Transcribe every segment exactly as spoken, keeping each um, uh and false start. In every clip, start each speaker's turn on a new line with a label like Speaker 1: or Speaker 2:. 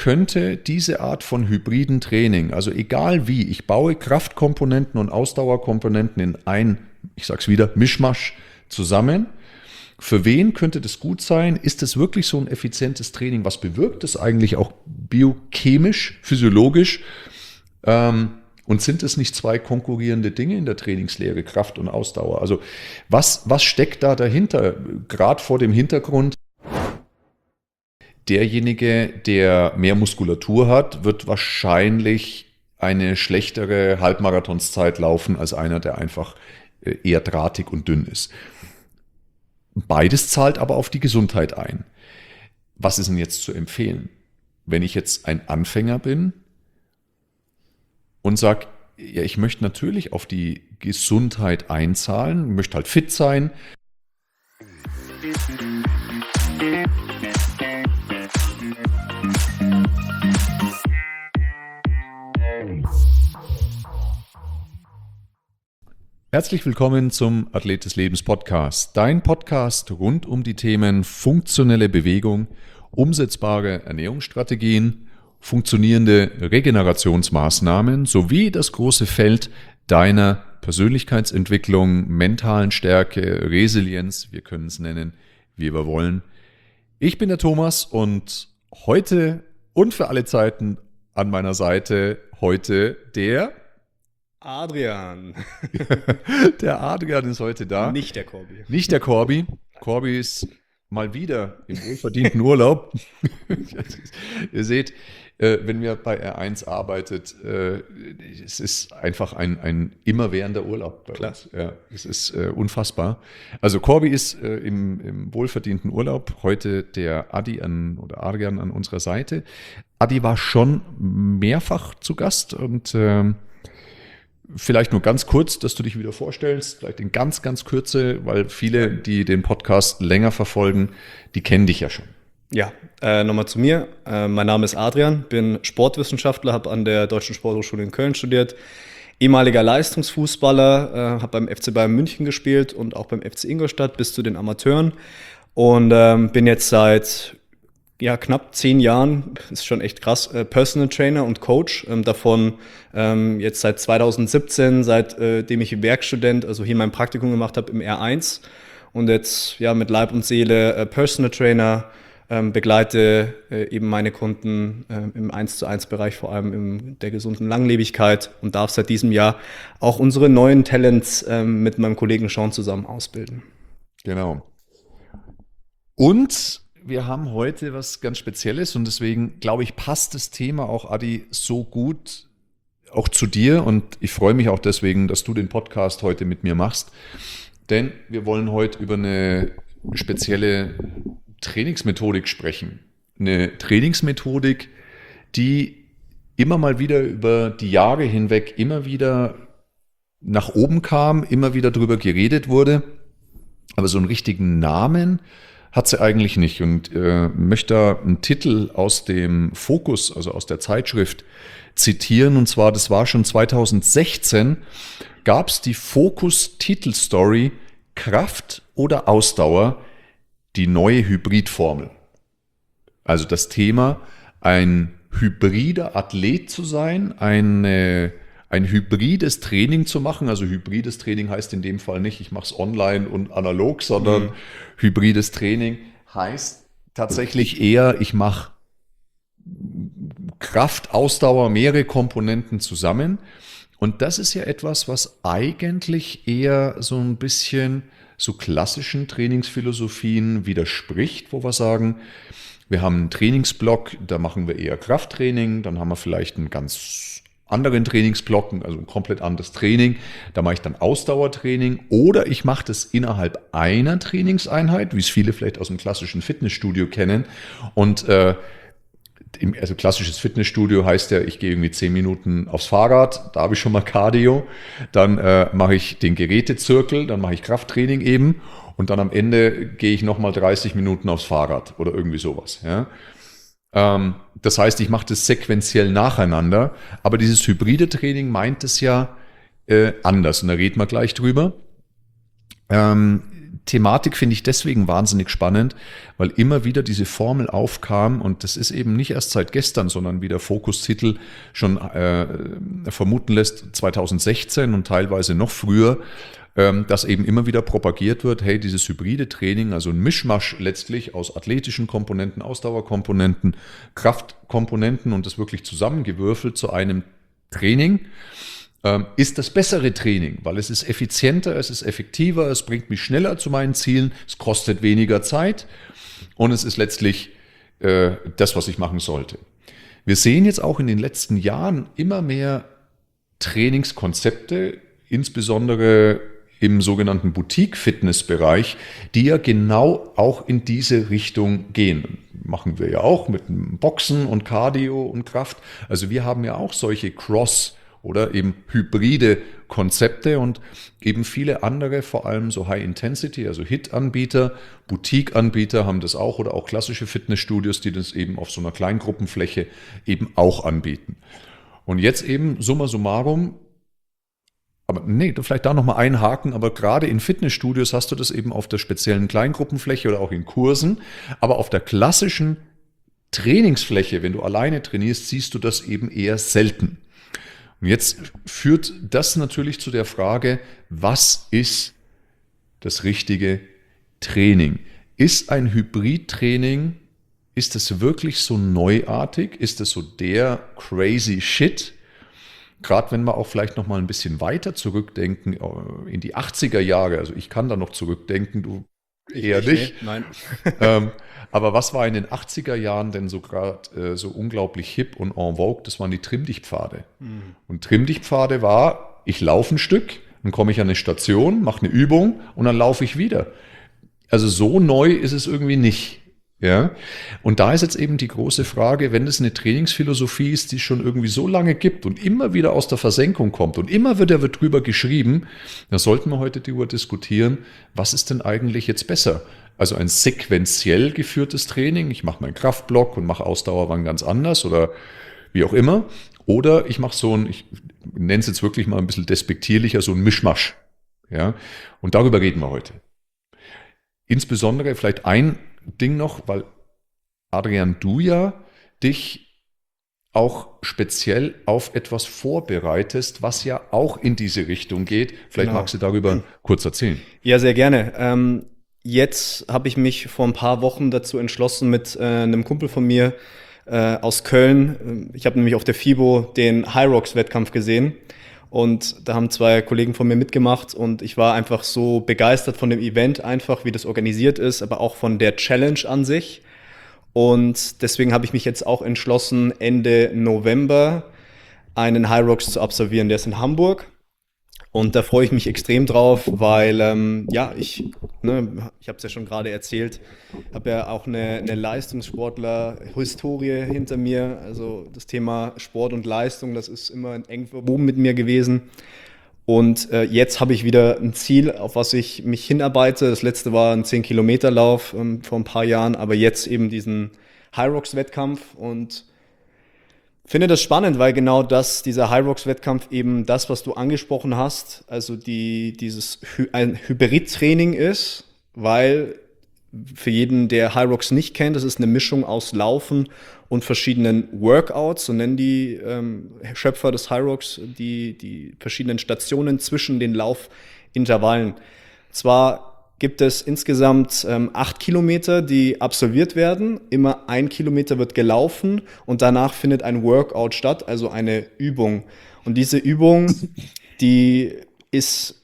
Speaker 1: könnte diese Art von hybriden Training, also egal wie, ich baue Kraftkomponenten und Ausdauerkomponenten in ein, ich sag's wieder, Mischmasch zusammen. Für wen könnte das gut sein? Ist das wirklich so ein effizientes Training? Was bewirkt das eigentlich auch biochemisch, physiologisch? Ähm, und sind es nicht zwei konkurrierende Dinge in der Trainingslehre, Kraft und Ausdauer? Also was, was steckt da dahinter? Gerade vor dem Hintergrund, derjenige, der mehr Muskulatur hat, wird wahrscheinlich eine schlechtere Halbmarathonszeit laufen als einer, der einfach eher drahtig und dünn ist. Beides zahlt aber auf die Gesundheit ein. Was ist denn jetzt zu empfehlen? Wenn ich jetzt ein Anfänger bin und sage, ja, ich möchte natürlich auf die Gesundheit einzahlen, möchte halt fit sein. Herzlich willkommen zum Athlet des Lebens Podcast, dein Podcast rund um die Themen funktionelle Bewegung, umsetzbare Ernährungsstrategien, funktionierende Regenerationsmaßnahmen sowie das große Feld deiner Persönlichkeitsentwicklung, mentalen Stärke, Resilienz, wir können es nennen, wie wir wollen. Ich bin der Thomas und heute und für alle Zeiten an meiner Seite heute der
Speaker 2: Adrian.
Speaker 1: Der Adrian ist heute da.
Speaker 2: Nicht der Corby.
Speaker 1: Nicht der Corby. Corby ist mal wieder im wohlverdienten Urlaub. Ihr seht, wenn wir bei R eins arbeitet, es ist einfach ein, ein immerwährender Urlaub bei uns. Ja, es ist unfassbar. Also Corby ist im, im wohlverdienten Urlaub. Heute der Adi an, oder Adrian an unserer Seite. Adi war schon mehrfach zu Gast und ähm, vielleicht nur ganz kurz, dass du dich wieder vorstellst, vielleicht in ganz, ganz Kürze, weil viele, die den Podcast länger verfolgen, die kennen dich ja schon.
Speaker 2: Ja, äh, nochmal zu mir. Äh, mein Name ist Adrian, bin Sportwissenschaftler, habe an der Deutschen Sporthochschule in Köln studiert, ehemaliger Leistungsfußballer, äh, habe beim F C Bayern München gespielt und auch beim F C Ingolstadt bis zu den Amateuren und ähm, bin jetzt seit ja, knapp zehn Jahren, ist schon echt krass, äh, Personal Trainer und Coach, ähm, davon ähm, jetzt seit zwanzig siebzehn, seitdem ich Werkstudent, also hier mein Praktikum gemacht habe im R eins und jetzt ja mit Leib und Seele äh, Personal Trainer, ähm, begleite äh, eben meine Kunden äh, im eins zu eins Bereich, vor allem in der gesunden Langlebigkeit und darf seit diesem Jahr auch unsere neuen Talents äh, mit meinem Kollegen Sean zusammen ausbilden.
Speaker 1: Genau. Und wir haben heute was ganz Spezielles und deswegen, glaube ich, passt das Thema auch, Adi, so gut auch zu dir und ich freue mich auch deswegen, dass du den Podcast heute mit mir machst, denn wir wollen heute über eine spezielle Trainingsmethodik sprechen. Eine Trainingsmethodik, die immer mal wieder über die Jahre hinweg immer wieder nach oben kam, immer wieder drüber geredet wurde, aber so einen richtigen Namen hat sie eigentlich nicht und äh, möchte da einen Titel aus dem Fokus, also aus der Zeitschrift zitieren und zwar, das war schon zwanzig sechzehn, gab es die Fokus-Titelstory Kraft oder Ausdauer, die neue Hybridformel. Also das Thema, ein hybrider Athlet zu sein, eine ein hybrides Training zu machen, also hybrides Training heißt in dem Fall nicht, ich mache es online und analog, sondern mhm. hybrides Training heißt tatsächlich eher, ich mache Kraft, Ausdauer, mehrere Komponenten zusammen und das ist ja etwas, was eigentlich eher so ein bisschen so klassischen Trainingsphilosophien widerspricht, wo wir sagen, wir haben einen Trainingsblock, da machen wir eher Krafttraining, dann haben wir vielleicht einen ganz anderen Trainingsblocken, also ein komplett anderes Training. Da mache ich dann Ausdauertraining oder ich mache das innerhalb einer Trainingseinheit, wie es viele vielleicht aus dem klassischen Fitnessstudio kennen. Und äh, im, also klassisches Fitnessstudio heißt ja, ich gehe irgendwie zehn Minuten aufs Fahrrad, da habe ich schon mal Cardio. Dann äh, mache ich den Gerätezirkel, dann mache ich Krafttraining eben und dann am Ende gehe ich nochmal dreißig Minuten aufs Fahrrad oder irgendwie sowas, ja. Das heißt, ich mache das sequenziell nacheinander, aber dieses hybride Training meint es ja äh, anders und da reden wir gleich drüber. Ähm, Thematik finde ich deswegen wahnsinnig spannend, weil immer wieder diese Formel aufkam und das ist eben nicht erst seit gestern, sondern wie der Fokus-Titel schon äh, vermuten lässt, zwanzig sechzehn und teilweise noch früher, ähm, dass eben immer wieder propagiert wird, hey, dieses hybride Training, also ein Mischmasch letztlich aus athletischen Komponenten, Ausdauerkomponenten, Kraftkomponenten und das wirklich zusammengewürfelt zu einem Training, ist das bessere Training, weil es ist effizienter, es ist effektiver, es bringt mich schneller zu meinen Zielen, es kostet weniger Zeit und es ist letztlich äh, das, was ich machen sollte. Wir sehen jetzt auch in den letzten Jahren immer mehr Trainingskonzepte, insbesondere im sogenannten Boutique-Fitness-Bereich, die ja genau auch in diese Richtung gehen. Machen wir ja auch mit Boxen und Cardio und Kraft. Also wir haben ja auch solche Cross- oder eben hybride Konzepte und eben viele andere, vor allem so High-Intensity, also H I T-Anbieter, Boutique-Anbieter haben das auch oder auch klassische Fitnessstudios, die das eben auf so einer Kleingruppenfläche eben auch anbieten. Und jetzt eben summa summarum, aber nee, vielleicht da nochmal einhaken, aber gerade in Fitnessstudios hast du das eben auf der speziellen Kleingruppenfläche oder auch in Kursen, aber auf der klassischen Trainingsfläche, wenn du alleine trainierst, siehst du das eben eher selten. Und jetzt führt das natürlich zu der Frage, was ist das richtige Training? Ist ein Hybrid-Training, ist es wirklich so neuartig? Ist es so der crazy shit? Gerade wenn wir auch vielleicht noch mal ein bisschen weiter zurückdenken, in die achtziger Jahre, also ich kann da noch zurückdenken, du eher
Speaker 2: ich,
Speaker 1: nicht.
Speaker 2: Nee, nein.
Speaker 1: ähm, aber was war in den achtziger Jahren denn so gerade äh, so unglaublich hip und en vogue? Das waren die Trimm-dich-Pfade. Mhm. Und Trimm-dich-Pfade war, ich laufe ein Stück, dann komme ich an eine Station, mache eine Übung und dann laufe ich wieder. Also so neu ist es irgendwie nicht. Ja? Und da ist jetzt eben die große Frage, wenn es eine Trainingsphilosophie ist, die es schon irgendwie so lange gibt und immer wieder aus der Versenkung kommt und immer wieder wird drüber geschrieben, dann sollten wir heute darüber diskutieren, was ist denn eigentlich jetzt besser? Also ein sequenziell geführtes Training, ich mache meinen Kraftblock und mache Ausdauer wann ganz anders oder wie auch immer. Oder ich mache so ein, ich nenne es jetzt wirklich mal ein bisschen despektierlicher, so ein Mischmasch. Ja? Und darüber reden wir heute. Insbesondere vielleicht ein Ding noch, weil Adrian, du ja dich auch speziell auf etwas vorbereitest, was ja auch in diese Richtung geht. Vielleicht genau. Magst du darüber kurz erzählen.
Speaker 2: Ja, sehr gerne. Ähm Jetzt habe ich mich vor ein paar Wochen dazu entschlossen mit äh, einem Kumpel von mir äh, aus Köln. Ich habe nämlich auf der FIBO den Hyrox-Wettkampf gesehen und da haben zwei Kollegen von mir mitgemacht und ich war einfach so begeistert von dem Event, einfach wie das organisiert ist, aber auch von der Challenge an sich. Und deswegen habe ich mich jetzt auch entschlossen, Ende November einen Hyrox zu absolvieren. Der ist in Hamburg. Und da freue ich mich extrem drauf, weil ähm, ja, ich, ne, ich habe es ja schon gerade erzählt, habe ja auch eine, eine Leistungssportler-Historie hinter mir. Also das Thema Sport und Leistung, das ist immer eng verwoben mit mir gewesen. Und äh, jetzt habe ich wieder ein Ziel, auf was ich mich hinarbeite. Das letzte war ein zehn-Kilometer-Lauf ähm, vor ein paar Jahren, aber jetzt eben diesen Hyrox-Wettkampf und finde das spannend, weil genau das, dieser Hyrox-Wettkampf eben das, was du angesprochen hast, also die, dieses Hy- ein Hybrid-Training ist, weil für jeden, der Hyrox nicht kennt, das ist eine Mischung aus Laufen und verschiedenen Workouts, so nennen die ähm, Schöpfer des Hyrox die, die verschiedenen Stationen zwischen den Laufintervallen. Zwar gibt es insgesamt ähm, acht Kilometer, die absolviert werden. Immer ein Kilometer wird gelaufen und danach findet ein Workout statt, also eine Übung. Und diese Übung, die ist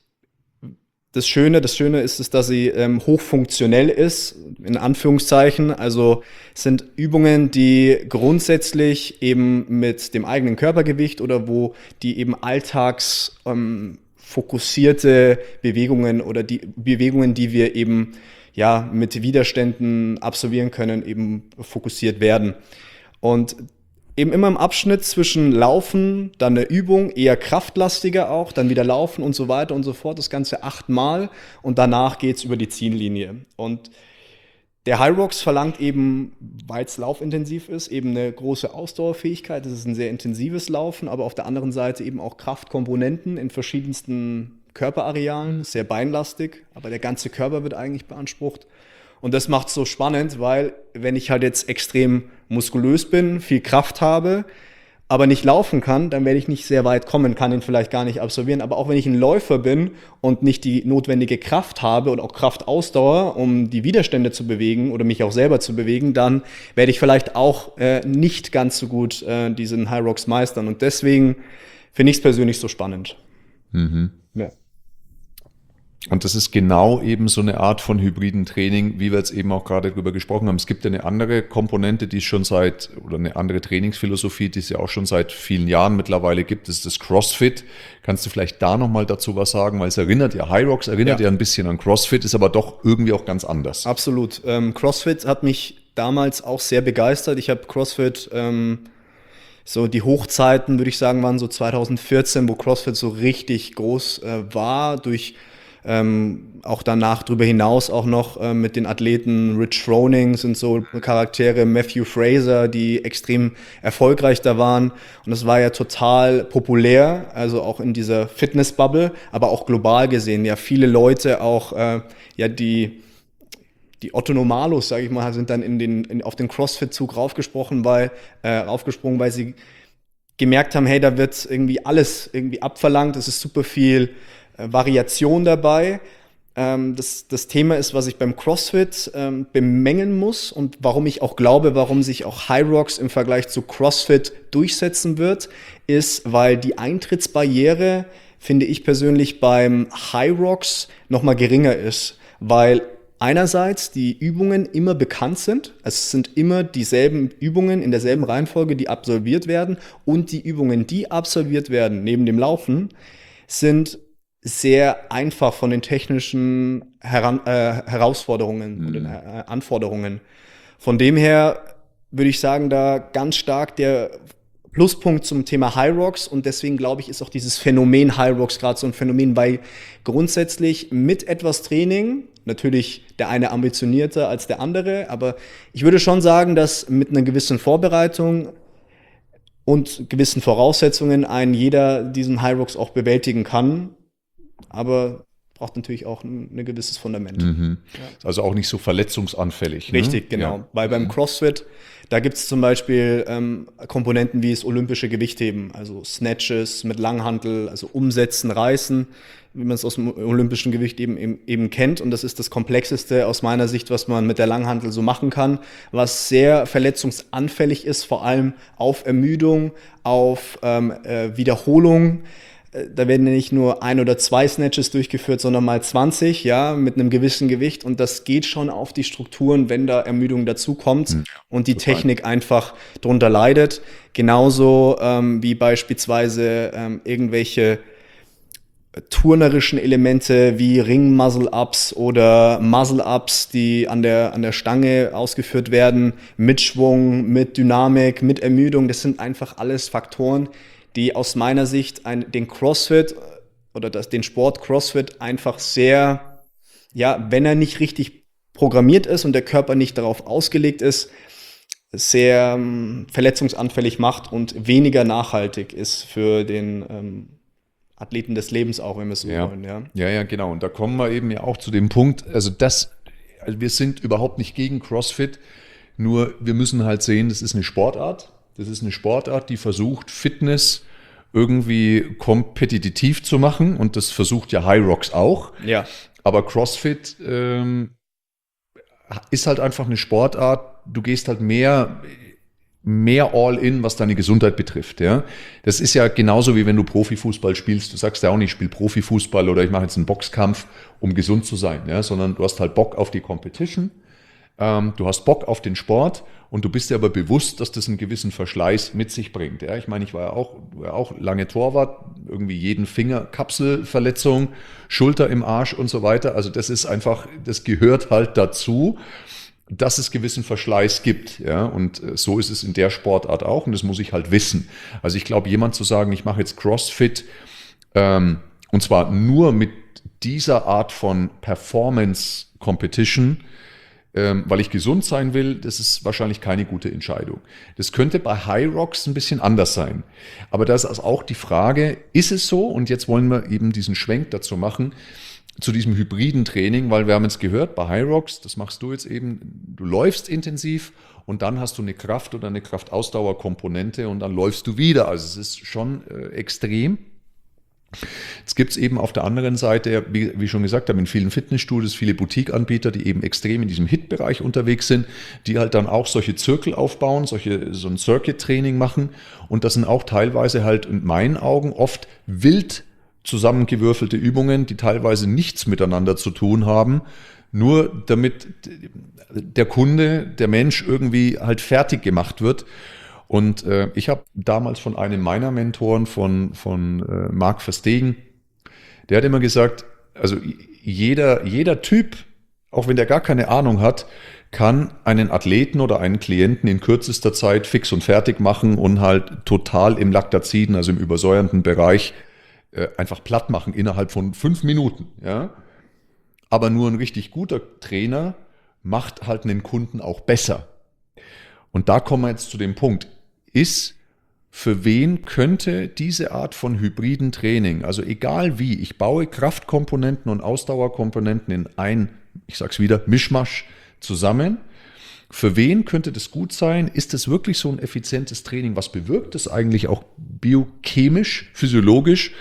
Speaker 2: das Schöne, das Schöne ist, ist dass sie ähm, hochfunktionell ist, in Anführungszeichen. Also es sind Übungen, die grundsätzlich eben mit dem eigenen Körpergewicht oder wo die eben alltags ähm, fokussierte Bewegungen oder die Bewegungen, die wir eben ja mit Widerständen absolvieren können, eben fokussiert werden. Und eben immer im Abschnitt zwischen Laufen, dann eine Übung, eher kraftlastiger auch, dann wieder Laufen und so weiter und so fort, das Ganze achtmal und danach geht's über die Ziellinie. Und der Hyrox verlangt eben, weil es laufintensiv ist, eben eine große Ausdauerfähigkeit. Das ist ein sehr intensives Laufen, aber auf der anderen Seite eben auch Kraftkomponenten in verschiedensten Körperarealen, sehr beinlastig, aber der ganze Körper wird eigentlich beansprucht. Und das macht es so spannend, weil wenn ich halt jetzt extrem muskulös bin, viel Kraft habe, aber nicht laufen kann, dann werde ich nicht sehr weit kommen, kann ihn vielleicht gar nicht absolvieren. Aber auch wenn ich ein Läufer bin und nicht die notwendige Kraft habe und auch Kraftausdauer, um die Widerstände zu bewegen oder mich auch selber zu bewegen, dann werde ich vielleicht auch äh, nicht ganz so gut äh, diesen High Rocks meistern. Und deswegen finde ich es persönlich so spannend.
Speaker 1: Mhm.
Speaker 2: Ja.
Speaker 1: Und das ist genau eben so eine Art von hybriden Training, wie wir jetzt eben auch gerade drüber gesprochen haben. Es gibt ja eine andere Komponente, die es schon seit, oder eine andere Trainingsphilosophie, die es ja auch schon seit vielen Jahren mittlerweile gibt, das ist das CrossFit. Kannst du vielleicht da nochmal dazu was sagen? Weil es erinnert ja, High Rocks erinnert ja. ja ein bisschen an CrossFit, ist aber doch irgendwie auch ganz anders.
Speaker 2: Absolut. Ähm, CrossFit hat mich damals auch sehr begeistert. Ich habe CrossFit, ähm, so die Hochzeiten, würde ich sagen, waren so zwanzig vierzehn, wo CrossFit so richtig groß äh, war, durch Ähm, auch danach darüber hinaus auch noch äh, mit den Athleten Rich Froning sind so Charaktere, Matthew Fraser, die extrem erfolgreich da waren. Und das war ja total populär, also auch in dieser Fitness-Bubble, aber auch global gesehen. Ja, viele Leute auch, äh, ja, die die Otto Normalos, sage ich mal, sind dann in den, in, auf den CrossFit-Zug raufgesprochen, weil, äh, raufgesprungen, weil sie gemerkt haben, hey, da wird irgendwie alles irgendwie abverlangt, es ist super viel Variation dabei. Ähm, das, das Thema ist, was ich beim CrossFit ähm, bemängeln muss und warum ich auch glaube, warum sich auch High Rocks im Vergleich zu CrossFit durchsetzen wird, ist, weil die Eintrittsbarriere, finde ich persönlich, beim High Rocks nochmal geringer ist, weil einerseits die Übungen immer bekannt sind, es sind immer dieselben Übungen in derselben Reihenfolge, die absolviert werden, und die Übungen, die absolviert werden, neben dem Laufen, sind sehr einfach von den technischen Heran äh, Herausforderungen mhm. und den äh, Anforderungen. Von dem her würde ich sagen, da ganz stark der Pluspunkt zum Thema High Rocks, und deswegen glaube ich, ist auch dieses Phänomen High Rocks gerade so ein Phänomen, weil grundsätzlich mit etwas Training, natürlich der eine ambitionierter als der andere, aber ich würde schon sagen, dass mit einer gewissen Vorbereitung und gewissen Voraussetzungen ein jeder diesen High Rocks auch bewältigen kann. Aber braucht natürlich auch ein, ein gewisses Fundament.
Speaker 1: Mhm. Ja. Also auch nicht so verletzungsanfällig.
Speaker 2: Richtig,
Speaker 1: ne?
Speaker 2: genau.
Speaker 1: Ja.
Speaker 2: Weil beim CrossFit, da gibt es zum Beispiel ähm, Komponenten wie das olympische Gewichtheben, also Snatches mit Langhantel, also Umsetzen, Reißen, wie man es aus dem olympischen Gewichtheben eben, eben kennt. Und das ist das Komplexeste aus meiner Sicht, was man mit der Langhantel so machen kann, was sehr verletzungsanfällig ist, vor allem auf Ermüdung, auf ähm, äh, Wiederholung. Da werden nicht nur ein oder zwei Snatches durchgeführt, sondern mal zwanzig, ja, mit einem gewissen Gewicht. Und das geht schon auf die Strukturen, wenn da Ermüdung dazukommt mhm, und die total. Technik einfach drunter leidet. Genauso ähm, wie beispielsweise ähm, irgendwelche turnerischen Elemente wie Ring-Muscle-Ups oder Muscle-Ups, die an der, an der Stange ausgeführt werden, mit Schwung, mit Dynamik, mit Ermüdung. Das sind einfach alles Faktoren, die aus meiner Sicht ein, den CrossFit oder das, den Sport CrossFit einfach sehr, ja, wenn er nicht richtig programmiert ist und der Körper nicht darauf ausgelegt ist, sehr ähm, verletzungsanfällig macht und weniger nachhaltig ist für den ähm, Athleten des Lebens auch, wenn wir es so
Speaker 1: ja.
Speaker 2: wollen. Ja.
Speaker 1: ja, ja, genau. Und da kommen wir eben ja auch zu dem Punkt, also das, also wir sind überhaupt nicht gegen CrossFit, nur wir müssen halt sehen, das ist eine Sportart. Das ist eine Sportart, die versucht, Fitness irgendwie kompetitiv zu machen, und das versucht ja High Rocks auch.
Speaker 2: Ja.
Speaker 1: Aber CrossFit ähm, ist halt einfach eine Sportart, du gehst halt mehr, mehr all in, was deine Gesundheit betrifft. Ja? Das ist ja genauso, wie wenn du Profifußball spielst. Du sagst ja auch nicht, ich spiele Profifußball oder ich mache jetzt einen Boxkampf, um gesund zu sein, ja? Sondern du hast halt Bock auf die Competition. Du hast Bock auf den Sport und du bist dir aber bewusst, dass das einen gewissen Verschleiß mit sich bringt. Ja, ich meine, ich war ja auch, war ja auch lange Torwart, irgendwie jeden Finger Kapselverletzung, Schulter im Arsch und so weiter. Also das ist einfach, das gehört halt dazu, dass es gewissen Verschleiß gibt. Ja, und so ist es in der Sportart auch, und das muss ich halt wissen. Also ich glaube, jemand zu sagen, ich mache jetzt CrossFit ähm, und zwar nur mit dieser Art von Performance Competition, ähm, weil ich gesund sein will, das ist wahrscheinlich keine gute Entscheidung. Das könnte bei High Rocks ein bisschen anders sein. Aber da ist also auch die Frage, ist es so? Und jetzt wollen wir eben diesen Schwenk dazu machen, zu diesem hybriden Training, weil wir haben jetzt gehört, bei High Rocks, das machst du jetzt eben, du läufst intensiv und dann hast du eine Kraft- oder eine Kraftausdauerkomponente und dann läufst du wieder. Also es ist schon äh, extrem. Jetzt gibt es eben auf der anderen Seite, wie, wie schon gesagt, haben in vielen Fitnessstudios viele Boutique-Anbieter, die eben extrem in diesem Hit-Bereich unterwegs sind, die halt dann auch solche Zirkel aufbauen, solche, so ein Circuit-Training machen. Und das sind auch teilweise halt in meinen Augen oft wild zusammengewürfelte Übungen, die teilweise nichts miteinander zu tun haben, nur damit der Kunde, der Mensch irgendwie halt fertig gemacht wird. Und äh, ich habe damals von einem meiner Mentoren, von, von äh, Marc Verstegen, der hat immer gesagt, also jeder, jeder Typ, auch wenn der gar keine Ahnung hat, kann einen Athleten oder einen Klienten in kürzester Zeit fix und fertig machen und halt total im Laktaziden, also im übersäuernden Bereich, äh, einfach platt machen innerhalb von fünf Minuten. Ja? Aber nur ein richtig guter Trainer macht halt einen Kunden auch besser. Und da kommen wir jetzt zu dem Punkt. Ist, für wen könnte diese Art von hybriden Training, also egal wie, ich baue Kraftkomponenten und Ausdauerkomponenten in ein, ich sag's wieder, Mischmasch zusammen, für wen könnte das gut sein? Ist das wirklich so ein effizientes Training? Was bewirkt es eigentlich auch biochemisch, physiologisch?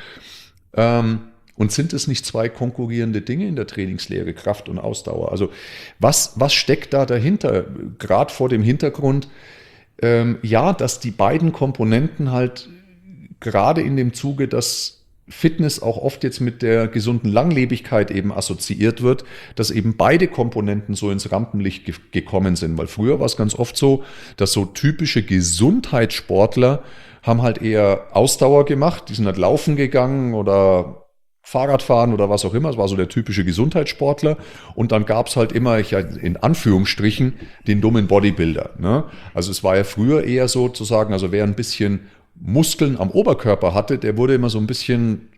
Speaker 1: Ähm, und sind es nicht zwei konkurrierende Dinge in der Trainingslehre, Kraft und Ausdauer? Also was, was steckt da dahinter? Gerade vor dem Hintergrund, Ähm, ja, dass die beiden Komponenten halt gerade in dem Zuge, dass Fitness auch oft jetzt mit der gesunden Langlebigkeit eben assoziiert wird, dass eben beide Komponenten so ins Rampenlicht ge- gekommen sind. Weil früher war es ganz oft so, dass so typische Gesundheitssportler haben halt eher Ausdauer gemacht, die sind halt laufen gegangen oder Fahrradfahren oder was auch immer, es war so der typische Gesundheitssportler und dann gab es halt immer, ich, in Anführungsstrichen, den dummen Bodybuilder. Ne? Also es war ja früher eher so zu sagen, also wer ein bisschen Muskeln am Oberkörper hatte, der wurde immer so ein bisschen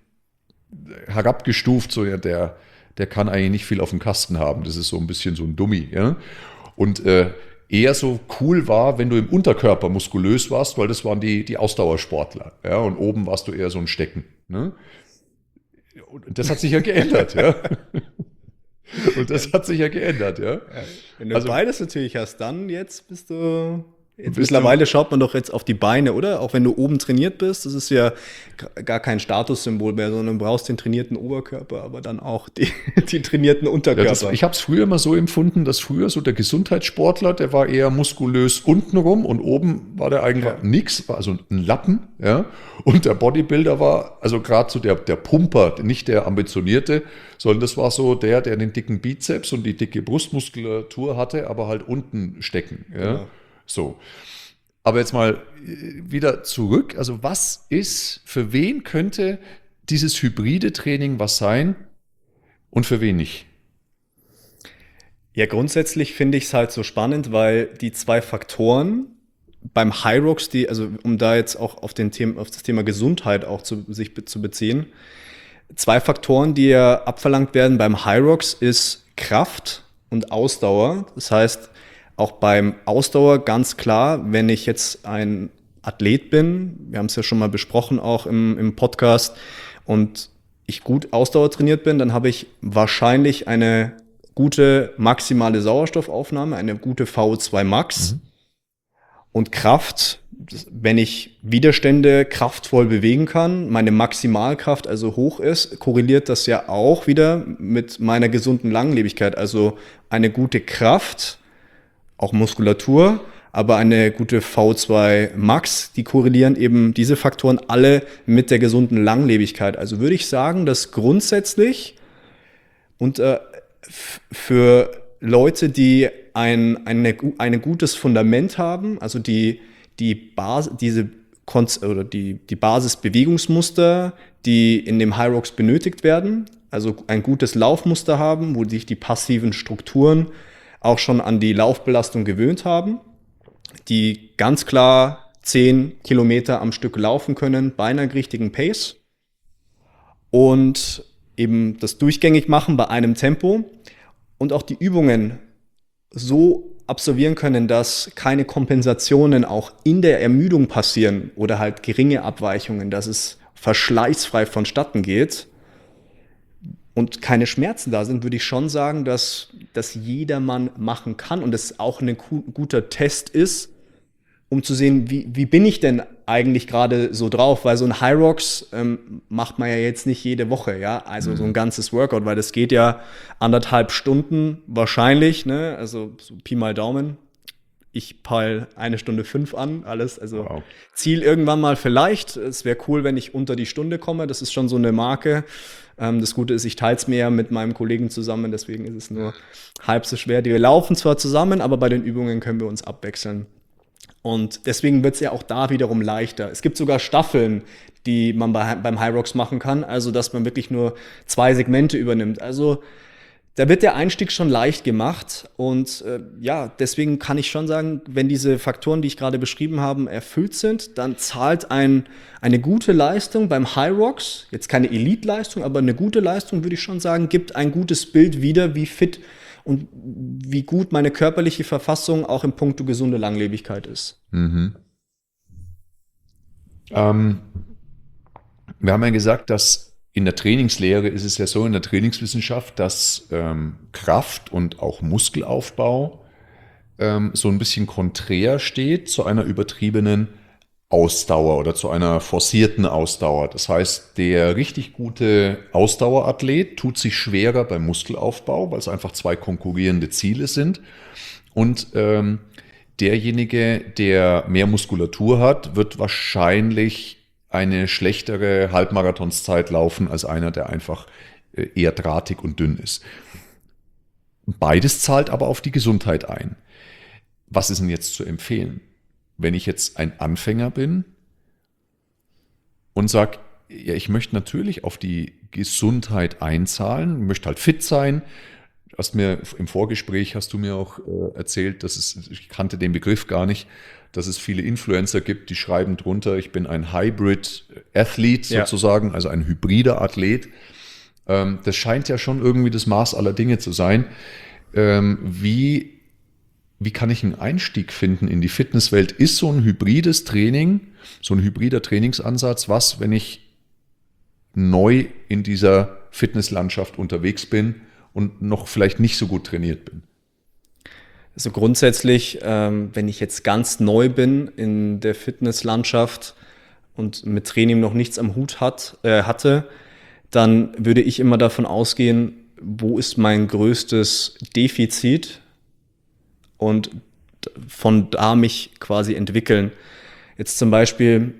Speaker 1: herabgestuft, so ja, der, der kann eigentlich nicht viel auf dem Kasten haben, das ist so ein bisschen so ein Dummi. Ja? Und äh, eher so cool war, wenn du im Unterkörper muskulös warst, weil das waren die, die Ausdauersportler. Ja? Und oben warst du eher so ein Stecken. Ne? Und das hat sich ja geändert, ja. Und das hat sich ja geändert, ja.
Speaker 2: Wenn du
Speaker 1: also,
Speaker 2: beides natürlich hast, dann jetzt bist du. Jetzt
Speaker 1: bist
Speaker 2: mittlerweile
Speaker 1: du,
Speaker 2: schaut man doch jetzt auf die Beine, oder? Auch wenn du oben trainiert bist, das ist ja gar kein Statussymbol mehr, sondern du brauchst den trainierten Oberkörper, aber dann auch die, die trainierten Unterkörper.
Speaker 1: Ja, das, ich habe es früher immer so empfunden, dass früher so der Gesundheitssportler, der war eher muskulös untenrum und oben war der eigentlich ja. nix, war also ein Lappen, ja. Und der Bodybuilder war, also gerade so der, der Pumper, nicht der Ambitionierte, sondern das war so der, der den dicken Bizeps und die dicke Brustmuskulatur hatte, aber halt unten stecken, ja. Ja. So, aber jetzt mal wieder zurück. Also was ist, für wen könnte dieses hybride Training was sein und für wen nicht?
Speaker 2: Ja, grundsätzlich finde ich es halt so spannend, weil die zwei Faktoren beim High Rocks, die, also um da jetzt auch auf, den Thema, auf das Thema Gesundheit auch zu, sich be, zu beziehen, zwei Faktoren, die ja abverlangt werden beim High Rocks, ist Kraft und Ausdauer. Das heißt, auch beim Ausdauer ganz klar, wenn ich jetzt ein Athlet bin, wir haben es ja schon mal besprochen auch im, im Podcast, und ich gut Ausdauer trainiert bin, dann habe ich wahrscheinlich eine gute maximale Sauerstoffaufnahme, eine gute V O zwei Max. Mhm. Und Kraft, wenn ich Widerstände kraftvoll bewegen kann, meine Maximalkraft also hoch ist, korreliert das ja auch wieder mit meiner gesunden Langlebigkeit. Also eine gute Kraft, auch Muskulatur, aber eine gute V O zwei Max, die korrelieren eben diese Faktoren alle mit der gesunden Langlebigkeit. Also würde ich sagen, dass grundsätzlich und äh, f- für Leute, die ein eine, ein gutes Fundament haben, also die die Basis, diese Konz- oder die die Basisbewegungsmuster, die in dem High Rocks benötigt werden, also ein gutes Laufmuster haben, wo sich die passiven Strukturen auch schon an die Laufbelastung gewöhnt haben, die ganz klar zehn Kilometer am Stück laufen können bei einer richtigen Pace und eben das durchgängig machen bei einem Tempo und auch die Übungen so absolvieren können, dass keine Kompensationen auch in der Ermüdung passieren oder halt geringe Abweichungen, dass es verschleißfrei vonstatten geht und keine Schmerzen da sind, würde ich schon sagen, dass das jedermann machen kann und es auch ein guter Test ist, um zu sehen, wie, wie bin ich denn eigentlich gerade so drauf, weil so ein High Rocks ähm, macht man ja jetzt nicht jede Woche, ja, also mhm. so ein ganzes Workout, weil das geht ja anderthalb Stunden wahrscheinlich, ne, also so Pi mal Daumen, ich peile eine Stunde fünf an, alles, also wow. Ziel irgendwann mal vielleicht, es wäre cool, wenn ich unter die Stunde komme, das ist schon so eine Marke, ähm, das Gute ist, ich teile es mir ja mit meinem Kollegen zusammen, deswegen ist es nur halb so schwer, wir laufen zwar zusammen, aber bei den Übungen können wir uns abwechseln. Und deswegen wird es ja auch da wiederum leichter. Es gibt sogar Staffeln, die man bei, beim High Rocks machen kann, also dass man wirklich nur zwei Segmente übernimmt. Also da wird der Einstieg schon leicht gemacht und äh, ja, deswegen kann ich schon sagen, wenn diese Faktoren, die ich gerade beschrieben habe, erfüllt sind, dann zahlt ein, eine gute Leistung beim High Rocks, jetzt keine Elite-Leistung, aber eine gute Leistung, würde ich schon sagen, gibt ein gutes Bild wieder, wie fit und wie gut meine körperliche Verfassung auch im Punkto gesunde Langlebigkeit ist.
Speaker 1: Mhm. Ähm, wir haben ja gesagt, dass in der Trainingslehre ist es ja so, in der Trainingswissenschaft, dass ähm, Kraft und auch Muskelaufbau ähm, so ein bisschen konträr steht zu einer übertriebenen Ausdauer oder zu einer forcierten Ausdauer. Das heißt, der richtig gute Ausdauerathlet tut sich schwerer beim Muskelaufbau, weil es einfach zwei konkurrierende Ziele sind. Und ähm, derjenige, der mehr Muskulatur hat, wird wahrscheinlich eine schlechtere Halbmarathonszeit laufen als einer, der einfach eher drahtig und dünn ist. Beides zahlt aber auf die Gesundheit ein. Was ist denn jetzt zu empfehlen? Wenn ich jetzt ein Anfänger bin und sage, ja, ich möchte natürlich auf die Gesundheit einzahlen, möchte halt fit sein. Du hast mir im Vorgespräch hast du mir auch äh, erzählt, dass es, ich kannte den Begriff gar nicht, dass es viele Influencer gibt, die schreiben drunter, ich bin ein Hybrid Athlete sozusagen, ja. Also ein hybrider Athlet. Ähm, das scheint ja schon irgendwie das Maß aller Dinge zu sein. Ähm, wie Wie kann ich einen Einstieg finden in die Fitnesswelt? Ist so ein hybrides Training, so ein hybrider Trainingsansatz, was, wenn ich neu in dieser Fitnesslandschaft unterwegs bin und noch vielleicht nicht so gut trainiert bin?
Speaker 2: Also grundsätzlich, ähm, wenn ich jetzt ganz neu bin in der Fitnesslandschaft und mit Training noch nichts am Hut hat, äh, hatte, dann würde ich immer davon ausgehen, wo ist mein größtes Defizit? Und von da mich quasi entwickeln. Jetzt zum Beispiel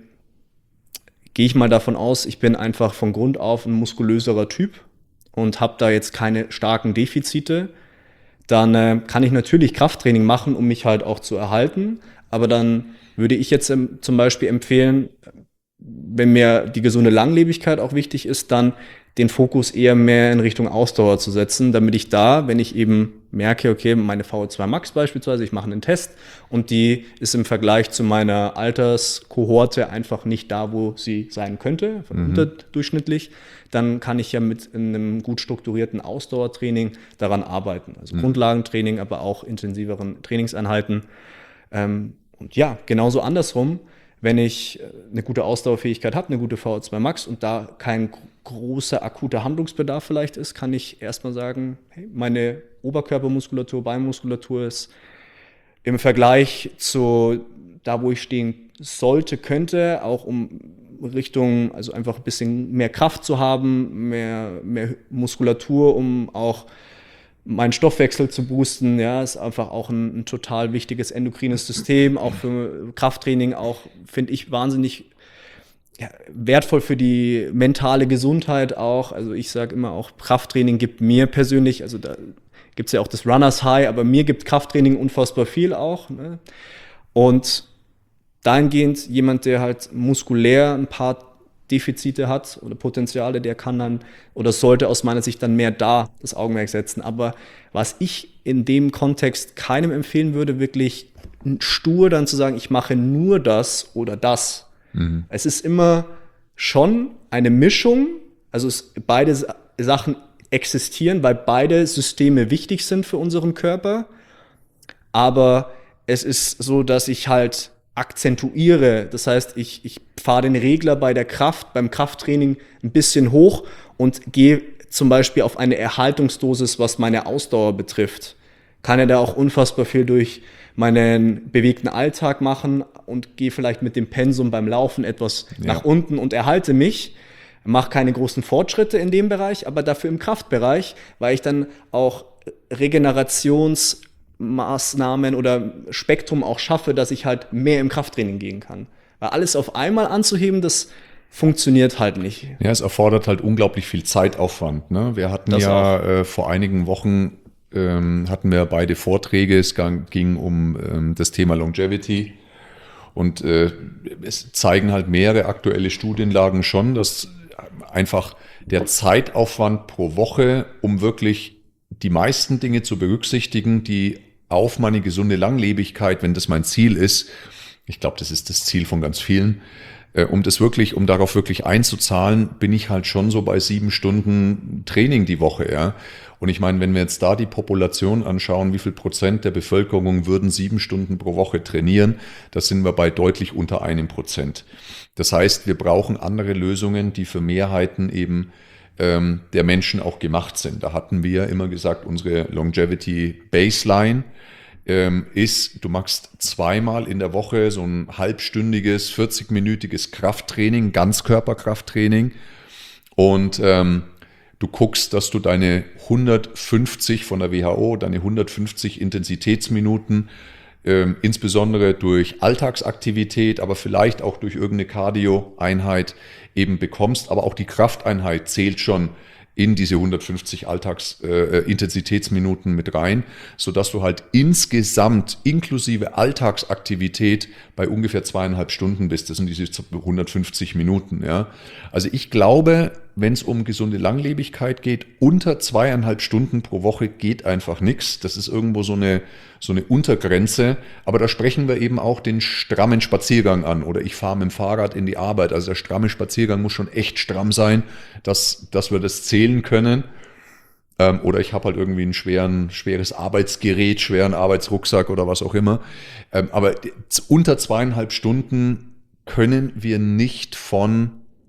Speaker 2: gehe ich mal davon aus, ich bin einfach von Grund auf ein muskulöserer Typ und habe da jetzt keine starken Defizite. Dann äh, kann ich natürlich Krafttraining machen, um mich halt auch zu erhalten. Aber dann würde ich jetzt ähm, zum Beispiel empfehlen, wenn mir die gesunde Langlebigkeit auch wichtig ist, dann den Fokus eher mehr in Richtung Ausdauer zu setzen, damit ich da, wenn ich eben merke, okay, meine V O zwei Max beispielsweise, ich mache einen Test und die ist im Vergleich zu meiner Alterskohorte einfach nicht da, wo sie sein könnte, mhm. unterdurchschnittlich, dann kann ich ja mit einem gut strukturierten Ausdauertraining daran arbeiten. Also mhm. Grundlagentraining, aber auch intensiveren Trainingseinheiten. Und ja, genauso andersrum, wenn ich eine gute Ausdauerfähigkeit habe, eine gute V O zwei Max und da kein großer akuter Handlungsbedarf vielleicht ist, kann ich erstmal sagen, hey, meine Oberkörpermuskulatur, Beinmuskulatur ist im Vergleich zu da, wo ich stehen sollte, könnte, auch um Richtung, also einfach ein bisschen mehr Kraft zu haben, mehr, mehr Muskulatur, um auch meinen Stoffwechsel zu boosten, ja, ist einfach auch ein, ein total wichtiges endokrines System, auch für Krafttraining, auch finde ich wahnsinnig ja, wertvoll für die mentale Gesundheit auch. Also ich sage immer auch, Krafttraining gibt mir persönlich, also da gibt es ja auch das Runners High, aber mir gibt Krafttraining unfassbar viel auch. Ne? Und dahingehend jemand, der halt muskulär ein paar Defizite hat oder Potenziale, der kann dann oder sollte aus meiner Sicht dann mehr da das Augenmerk setzen. Aber was ich in dem Kontext keinem empfehlen würde, wirklich stur dann zu sagen, ich mache nur das oder das. Mhm. Es ist immer schon eine Mischung, also es, beide Sachen existieren, weil beide Systeme wichtig sind für unseren Körper. aber es ist so, dass ich halt akzentuiere. Das heißt, ich, ich fahre den Regler bei der Kraft, beim Krafttraining ein bisschen hoch und gehe zum Beispiel auf eine Erhaltungsdosis, was meine Ausdauer betrifft. Kann ja da auch unfassbar viel durch meinen bewegten Alltag machen und gehe vielleicht mit dem Pensum beim Laufen etwas ja. nach unten und erhalte mich. Mache keine großen Fortschritte in dem Bereich, aber dafür im Kraftbereich, weil ich dann auch Regenerationsmaßnahmen oder Spektrum auch schaffe, dass ich halt mehr im Krafttraining gehen kann. Weil alles auf einmal anzuheben, das funktioniert halt nicht.
Speaker 1: Ja, es erfordert halt unglaublich viel Zeitaufwand. Ne? Wir hatten das ja äh, vor einigen Wochen ähm, hatten wir beide Vorträge. Es ging um ähm, das Thema Longevity. Und äh, es zeigen halt mehrere aktuelle Studienlagen schon, dass einfach der Zeitaufwand pro Woche, um wirklich die meisten Dinge zu berücksichtigen, die auf meine gesunde Langlebigkeit, wenn das mein Ziel ist, ich glaube, das ist das Ziel von ganz vielen, äh, um das wirklich, um darauf wirklich einzuzahlen, bin ich halt schon so bei sieben Stunden Training die Woche, ja. Und ich meine, wenn wir jetzt da die Population anschauen, wie viel Prozent der Bevölkerung würden sieben Stunden pro Woche trainieren, da sind wir bei deutlich unter einem Prozent. Das heißt, wir brauchen andere Lösungen, die für Mehrheiten eben ähm, der Menschen auch gemacht sind. Da hatten wir immer gesagt, unsere Longevity Baseline ähm, ist, du machst zweimal in der Woche so ein halbstündiges, vierzigminütiges Krafttraining, Ganzkörperkrafttraining und ähm, du guckst, dass du deine hundertfünfzig von der W H O, deine hundertfünfzig Intensitätsminuten, äh, insbesondere durch Alltagsaktivität, aber vielleicht auch durch irgendeine Cardio-Einheit eben bekommst. Aber auch die Krafteinheit zählt schon in diese hundertfünfzig Alltags-Intensitätsminuten äh, mit rein, sodass du halt insgesamt inklusive Alltagsaktivität bei ungefähr zweieinhalb Stunden bist. Das sind diese hundertfünfzig Minuten. Ja. Also ich glaube, wenn es um gesunde Langlebigkeit geht, unter zweieinhalb Stunden pro Woche geht einfach nichts. Das ist irgendwo so eine, so eine Untergrenze. Aber da sprechen wir eben auch den strammen Spaziergang an. Oder ich fahre mit dem Fahrrad in die Arbeit. Also der stramme Spaziergang muss schon echt stramm sein, dass, dass wir das zählen können. Ähm, oder ich habe halt irgendwie ein schweren, schweres Arbeitsgerät, schweren Arbeitsrucksack oder was auch immer. Ähm, aber unter zweieinhalb Stunden können wir nicht von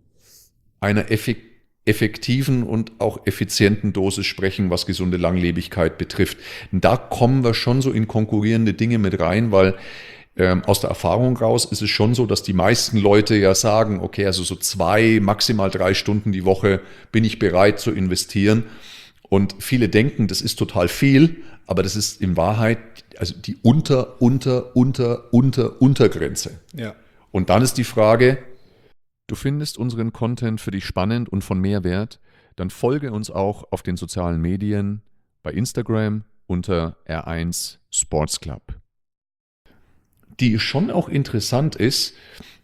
Speaker 1: einer effektiven effektiven und auch effizienten Dosis sprechen, was gesunde Langlebigkeit betrifft. Und da kommen wir schon so in konkurrierende Dinge mit rein, weil ähm, aus der Erfahrung raus ist es schon so, dass die meisten Leute ja sagen, okay, also so zwei, maximal drei Stunden die Woche bin ich bereit zu investieren. Und viele denken, das ist total viel, aber das ist in Wahrheit also die unter, unter, unter, unter, Untergrenze.
Speaker 2: Ja.
Speaker 1: Und dann ist die Frage, du findest unseren Content für dich spannend und von Mehrwert, dann folge uns auch auf den sozialen Medien, bei Instagram unter R eins Sports Club. Die schon auch interessant ist,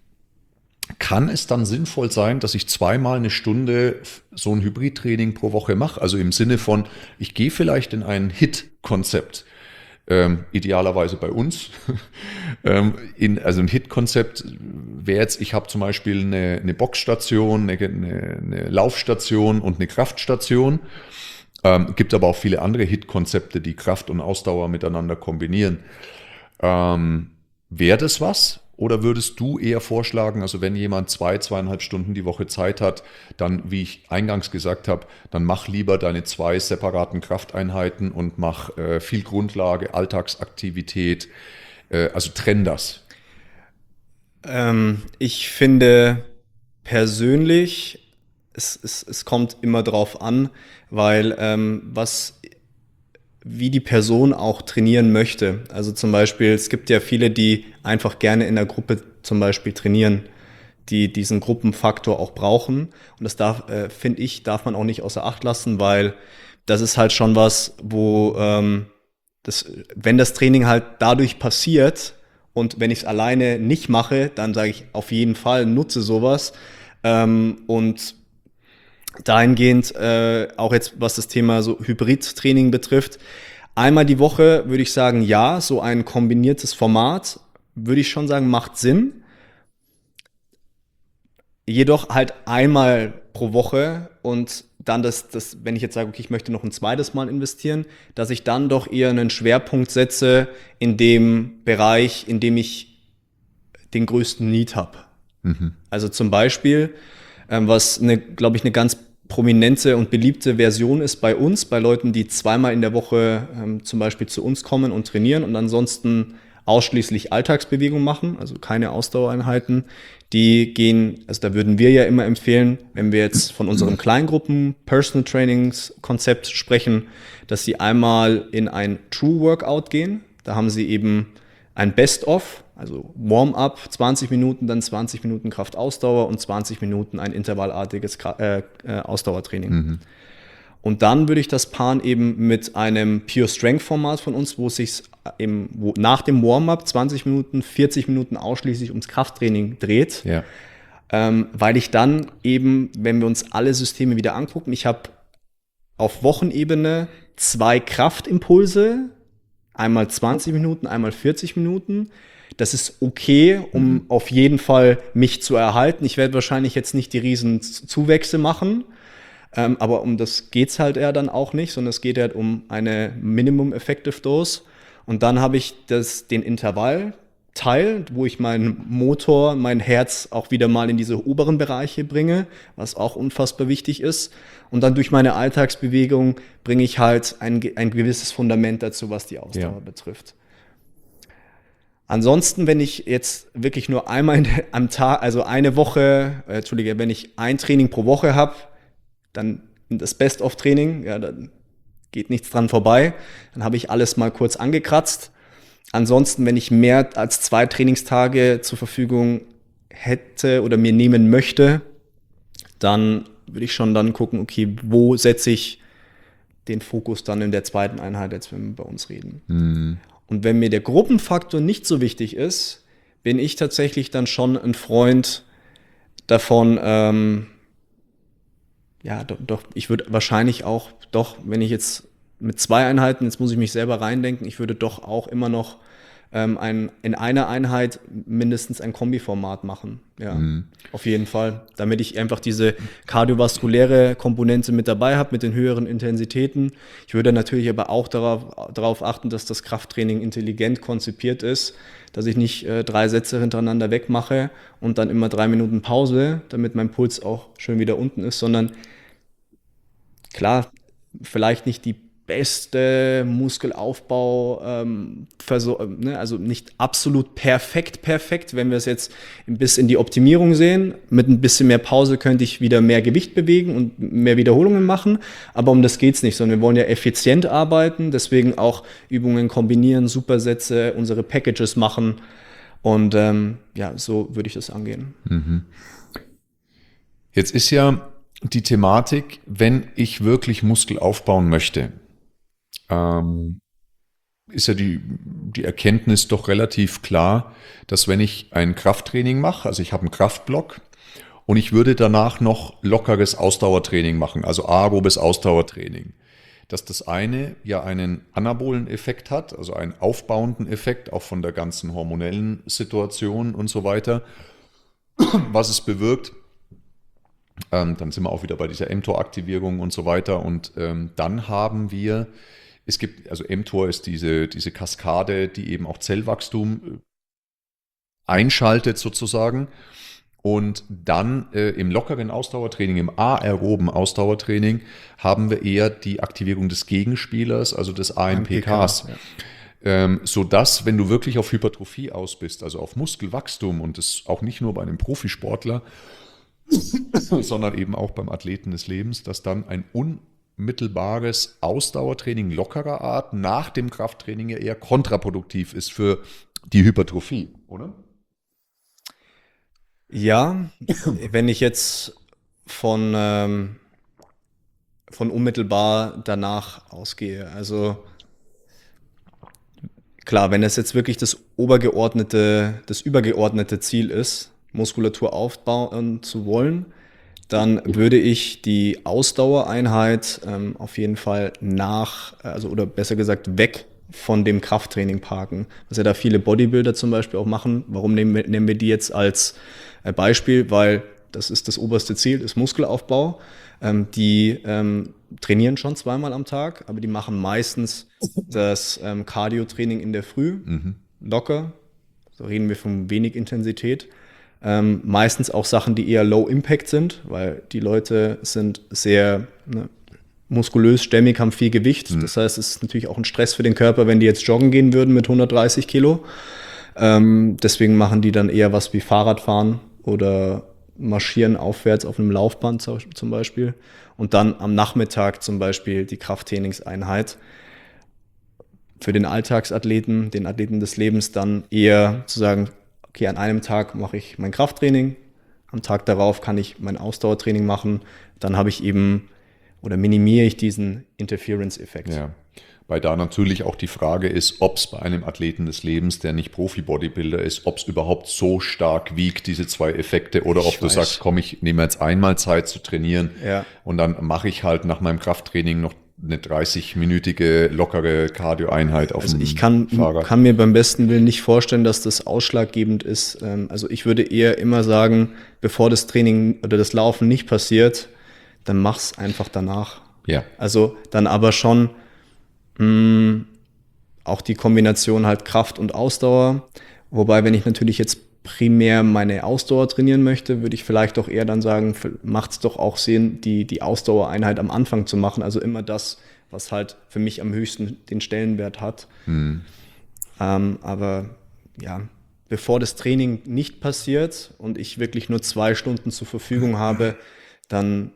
Speaker 1: kann es dann sinnvoll sein, dass ich zweimal eine Stunde so ein Hybridtraining pro Woche mache? Also im Sinne von, ich gehe vielleicht in ein Hit-Konzept. Ähm, idealerweise bei uns. ähm, in, also ein Hit-Konzept wäre jetzt, ich habe zum Beispiel eine, eine Boxstation, eine, eine, eine Laufstation und eine Kraftstation. Ähm, gibt aber auch viele andere Hit-Konzepte, die Kraft und Ausdauer miteinander kombinieren. Ähm, wäre das was? Oder würdest du eher vorschlagen, also wenn jemand zwei, zweieinhalb Stunden die Woche Zeit hat, dann, wie ich eingangs gesagt habe, dann mach lieber deine zwei separaten Krafteinheiten und mach äh, viel Grundlage, Alltagsaktivität, äh, also trenn das.
Speaker 2: Ähm, ich finde persönlich, es, es, es kommt immer drauf an, weil ähm, was... wie die Person auch trainieren möchte. Also zum Beispiel, es gibt ja viele, die einfach gerne in der Gruppe zum Beispiel trainieren, die diesen Gruppenfaktor auch brauchen. Und das darf, äh, finde ich, darf man auch nicht außer Acht lassen, weil das ist halt schon was, wo ähm, das, wenn das Training halt dadurch passiert und wenn ich es alleine nicht mache, dann sage ich auf jeden Fall, nutze sowas. Ähm, und dahingehend, äh, auch jetzt was das Thema so Hybrid-Training betrifft, einmal die Woche würde ich sagen, ja, so ein kombiniertes Format, würde ich schon sagen, macht Sinn. jedoch halt einmal pro Woche und dann das, das, wenn ich jetzt sage, okay, ich möchte noch ein zweites Mal investieren, dass ich dann doch eher einen Schwerpunkt setze in dem Bereich, in dem ich den größten Need habe. Mhm. Also zum Beispiel, ähm, was eine, glaube ich, eine ganz prominente und beliebte Version ist bei uns, bei Leuten, die zweimal in der Woche ähm, zum Beispiel zu uns kommen und trainieren und ansonsten ausschließlich Alltagsbewegung machen, also keine Ausdauereinheiten. Die gehen, also da würden wir ja immer empfehlen, wenn wir jetzt von unserem Kleingruppen Personal Trainings Konzept sprechen, dass sie einmal in ein True Workout gehen. Da haben sie eben ein Best-of, also Warm-up, zwanzig Minuten, dann zwanzig Minuten Kraft-Ausdauer und zwanzig Minuten ein intervallartiges äh, äh, Ausdauertraining. Mhm. Und dann würde ich das paaren eben mit einem Pure Strength Format von uns, wo es sich eben wo nach dem Warm-up zwanzig Minuten, vierzig Minuten ausschließlich ums Krafttraining dreht. Ja. Ähm, weil ich dann eben, wenn wir uns alle Systeme wieder angucken, ich habe auf Wochenebene zwei Kraftimpulse, einmal zwanzig Minuten, einmal vierzig Minuten. Das ist okay, um mhm. auf jeden Fall mich zu erhalten. Ich werde wahrscheinlich jetzt nicht die riesen Zuwächse machen. Ähm, aber um das geht's halt eher dann auch nicht, sondern es geht halt um eine Minimum Effective Dose. Und dann habe ich das, den Intervallteil, wo ich meinen Motor, mein Herz auch wieder mal in diese oberen Bereiche bringe, was auch unfassbar wichtig ist. Und dann durch meine Alltagsbewegung bringe ich halt ein, ein gewisses Fundament dazu, was die Ausdauer ja. betrifft. Ansonsten, wenn ich jetzt wirklich nur einmal in, am Tag, also eine Woche, äh, Entschuldige, wenn ich ein Training pro Woche habe, dann das Best-of-Training, ja, dann geht nichts dran vorbei. Dann habe ich alles mal kurz angekratzt. Ansonsten, wenn ich mehr als zwei Trainingstage zur Verfügung hätte oder mir nehmen möchte, dann würde ich schon dann gucken, okay, wo setze ich den Fokus dann in der zweiten Einheit, als wenn wir bei uns reden. Mhm. Und wenn mir der Gruppenfaktor nicht so wichtig ist, bin ich tatsächlich dann schon ein Freund davon, ähm, ja, doch, doch, ich würde wahrscheinlich auch, doch, wenn ich jetzt mit zwei Einheiten, jetzt muss ich mich selber reindenken, ich würde doch auch immer noch ähm, ein, in einer Einheit mindestens ein Kombiformat machen. Ja, mhm. auf jeden Fall. Damit ich einfach diese kardiovaskuläre Komponente mit dabei habe, mit den höheren Intensitäten. Ich würde natürlich aber auch darauf, darauf achten, dass das Krafttraining intelligent konzipiert ist, dass ich nicht äh, drei Sätze hintereinander wegmache und dann immer drei Minuten Pause, damit mein Puls auch schön wieder unten ist, sondern klar, vielleicht nicht die beste Muskelaufbau, ähm, ne, also nicht absolut perfekt, perfekt. Wenn wir es jetzt bis in die Optimierung sehen, mit ein bisschen mehr Pause könnte ich wieder mehr Gewicht bewegen und mehr Wiederholungen machen. Aber um das geht's nicht, sondern wir wollen ja effizient arbeiten, deswegen auch Übungen kombinieren, Supersätze, unsere Packages machen. Und ähm, ja, so würde ich das angehen.
Speaker 1: Mhm. Jetzt ist ja die Thematik, wenn ich wirklich Muskel aufbauen möchte, ähm, ist ja die, die Erkenntnis doch relativ klar, dass wenn ich ein Krafttraining mache, also ich habe einen Kraftblock und ich würde danach noch lockeres Ausdauertraining machen, also aerobes Ausdauertraining, dass das eine ja einen anabolen Effekt hat, also einen aufbauenden Effekt, auch von der ganzen hormonellen Situation und so weiter, was es bewirkt. Ähm, dann sind wir auch wieder bei dieser mTOR-Aktivierung und so weiter. Und ähm, dann haben wir, es gibt, also mTOR ist diese, diese Kaskade, die eben auch Zellwachstum einschaltet sozusagen. Und dann äh, im lockeren Ausdauertraining, im aeroben Ausdauertraining, haben wir eher die Aktivierung des Gegenspielers, also des A M P Ks. Ja. Ähm, sodass, wenn du wirklich auf Hypertrophie aus bist, also auf Muskelwachstum, und das auch nicht nur bei einem Profisportler, sondern eben auch beim Athleten des Lebens, dass dann ein unmittelbares Ausdauertraining lockerer Art nach dem Krafttraining ja eher kontraproduktiv ist für die Hypertrophie, oder?
Speaker 2: Ja, wenn ich jetzt von, ähm, von unmittelbar danach ausgehe, also klar, wenn es jetzt wirklich das obergeordnete, das übergeordnete Ziel ist, Muskulatur aufbauen zu wollen, dann würde ich die Ausdauereinheit ähm, auf jeden Fall nach, also oder besser gesagt weg von dem Krafttraining parken. Was ja da viele Bodybuilder zum Beispiel auch machen. Warum nehmen wir, nehmen wir die jetzt als äh, Beispiel? Weil das ist das oberste Ziel, ist Muskelaufbau. Ähm, die ähm, trainieren schon zweimal am Tag, aber die machen meistens das ähm, Cardio-Training in der Früh, mhm. locker. So reden wir von wenig Intensität. Ähm, meistens auch Sachen, die eher Low Impact sind, weil die Leute sind sehr ne, muskulös, stämmig, haben viel Gewicht. Mhm. Das heißt, es ist natürlich auch ein Stress für den Körper, wenn die jetzt joggen gehen würden mit hundertdreißig Kilo. Ähm, deswegen machen die dann eher was wie Fahrradfahren oder marschieren aufwärts auf einem Laufband zum Beispiel. Und dann am Nachmittag zum Beispiel die Krafttrainingseinheit. Für den Alltagsathleten, den Athleten des Lebens dann eher zu sagen, okay, an einem Tag mache ich mein Krafttraining, am Tag darauf kann ich mein Ausdauertraining machen, dann habe ich eben oder minimiere ich diesen Interference-Effekt.
Speaker 1: Ja. Weil da natürlich auch die Frage ist, ob es bei einem Athleten des Lebens, der nicht Profi-Bodybuilder ist, ob es überhaupt so stark wiegt, diese zwei Effekte, oder ob ich du weiß. sagst, komm, ich nehme jetzt einmal Zeit zu trainieren ja. und dann mache ich halt nach meinem Krafttraining noch eine dreißig-minütige lockere Cardio-Einheit auf
Speaker 2: also
Speaker 1: dem
Speaker 2: ich kann,
Speaker 1: Fahrrad.
Speaker 2: kann mir beim besten Willen nicht vorstellen, dass das ausschlaggebend ist. Also ich würde eher immer sagen, bevor das Training oder das Laufen nicht passiert, dann mach's einfach danach.
Speaker 1: Ja.
Speaker 2: Also dann aber schon mh, auch die Kombination halt Kraft und Ausdauer. Wobei, wenn ich natürlich jetzt primär meine Ausdauer trainieren möchte, würde ich vielleicht auch eher dann sagen, macht es doch auch Sinn, die, die Ausdauereinheit am Anfang zu machen. Also immer das, was halt für mich am höchsten den Stellenwert hat. Mhm. Ähm, aber ja, bevor das Training nicht passiert und ich wirklich nur zwei Stunden zur Verfügung habe, dann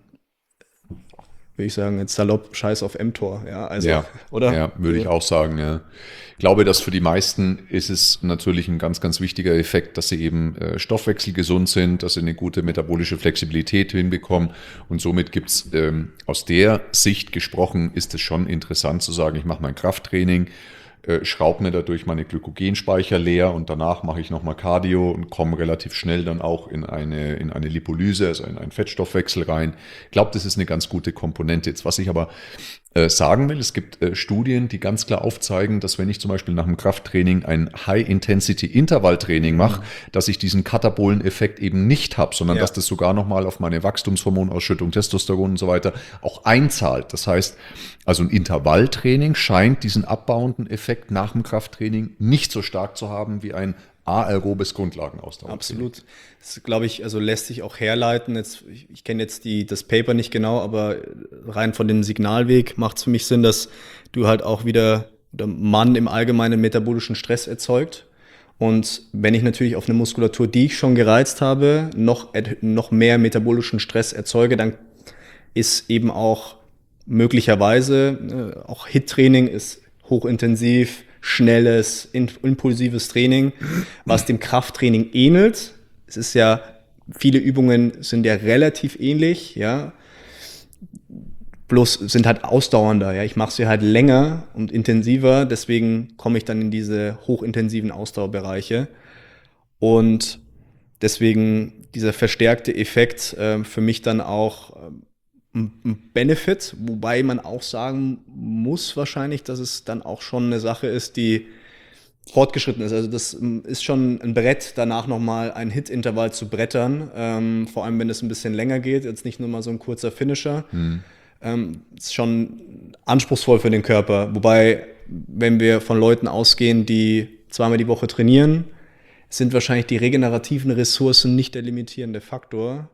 Speaker 2: würde ich sagen, jetzt salopp, scheiß auf mTOR. Ja, also,
Speaker 1: ja,
Speaker 2: oder?
Speaker 1: Ja, würde ich auch sagen, ja. Ich glaube, dass für die meisten ist es natürlich ein ganz, ganz wichtiger Effekt, dass sie eben äh, stoffwechselgesund sind, dass sie eine gute metabolische Flexibilität hinbekommen. Und somit gibt es ähm, aus der Sicht gesprochen, ist es schon interessant zu sagen, ich mache mein Krafttraining, äh, schraube mir dadurch meine Glykogenspeicher leer und danach mache ich nochmal Cardio und komme relativ schnell dann auch in eine, in eine Lipolyse, also in einen Fettstoffwechsel rein. Ich glaube, das ist eine ganz gute Komponente. Jetzt, was ich aber äh, sagen will, es gibt äh, Studien, die ganz klar aufzeigen, dass wenn ich zum Beispiel nach dem Krafttraining ein High-Intensity-Intervalltraining mache, mhm. dass ich diesen katabolen Effekt eben nicht habe, sondern ja. dass das sogar nochmal auf meine Wachstumshormonausschüttung, Testosteron und so weiter auch einzahlt. Das heißt, also ein Intervalltraining scheint diesen abbauenden Effekt nach dem Krafttraining nicht so stark zu haben wie ein aerobes Grundlagenausdauertraining.
Speaker 2: Absolut. Das, glaube ich, also lässt sich auch herleiten. Jetzt, ich, ich kenne jetzt die, das Paper nicht genau, aber rein von dem Signalweg macht es für mich Sinn, dass du halt auch wieder, oder man im allgemeinen metabolischen Stress erzeugt. Und wenn ich natürlich auf eine Muskulatur, die ich schon gereizt habe, noch, noch mehr metabolischen Stress erzeuge, dann ist eben auch möglicherweise, äh, auch H I I T-Training ist hochintensiv, schnelles, impulsives Training, was dem Krafttraining ähnelt. Es ist ja, viele Übungen sind ja relativ ähnlich, ja. Bloß sind halt ausdauernder, ja. Ich mache sie halt länger und intensiver, deswegen komme ich dann in diese hochintensiven Ausdauerbereiche. Und deswegen dieser verstärkte Effekt äh, für mich dann auch äh, ein Benefit, wobei man auch sagen muss wahrscheinlich, dass es dann auch schon eine Sache ist, die fortgeschritten ist. Also das ist schon ein Brett, danach nochmal ein Hit-Intervall zu brettern, ähm, vor allem wenn es ein bisschen länger geht, jetzt nicht nur mal so ein kurzer Finisher. Mhm. Ähm, ist schon anspruchsvoll für den Körper, wobei, wenn wir von Leuten ausgehen, die zweimal die Woche trainieren, sind wahrscheinlich die regenerativen Ressourcen nicht der limitierende Faktor.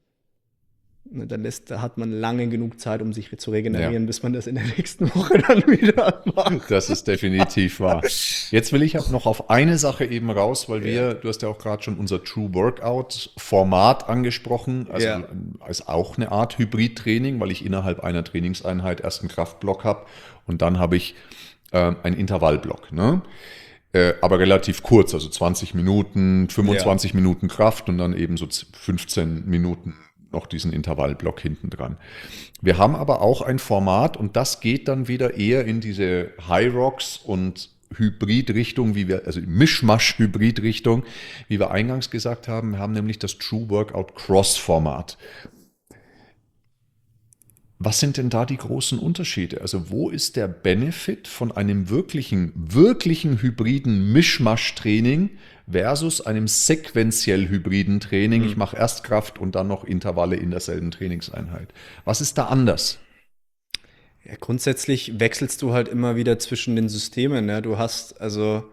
Speaker 2: Da, lässt, da hat man lange genug Zeit, um sich zu regenerieren, ja. bis man das in der nächsten Woche dann wieder macht.
Speaker 1: Das ist definitiv wahr. Jetzt will ich noch auf eine Sache eben raus, weil wir, ja. du hast ja auch gerade schon unser True Workout-Format angesprochen, also ja. als auch eine Art Hybrid-Training, weil ich innerhalb einer Trainingseinheit erst einen Kraftblock habe und dann habe ich äh, einen Intervallblock, ne? Äh, aber relativ kurz, also zwanzig Minuten, fünfundzwanzig ja. Minuten Kraft und dann eben so fünfzehn Minuten noch diesen Intervallblock hinten dran. Wir haben aber auch ein Format und das geht dann wieder eher in diese High Rocks und Hybrid-Richtung, wie wir, also Mischmasch-Hybrid-Richtung, wie wir eingangs gesagt haben. Wir haben nämlich das True Workout Cross-Format. Was sind denn da die großen Unterschiede? Also wo ist der Benefit von einem wirklichen, wirklichen hybriden Mischmasch-Training versus einem sequenziell hybriden Training? Ich mache erst Kraft und dann noch Intervalle in derselben Trainingseinheit. Was ist da anders?
Speaker 2: Ja, grundsätzlich wechselst du halt immer wieder zwischen den Systemen. Ne? Du hast also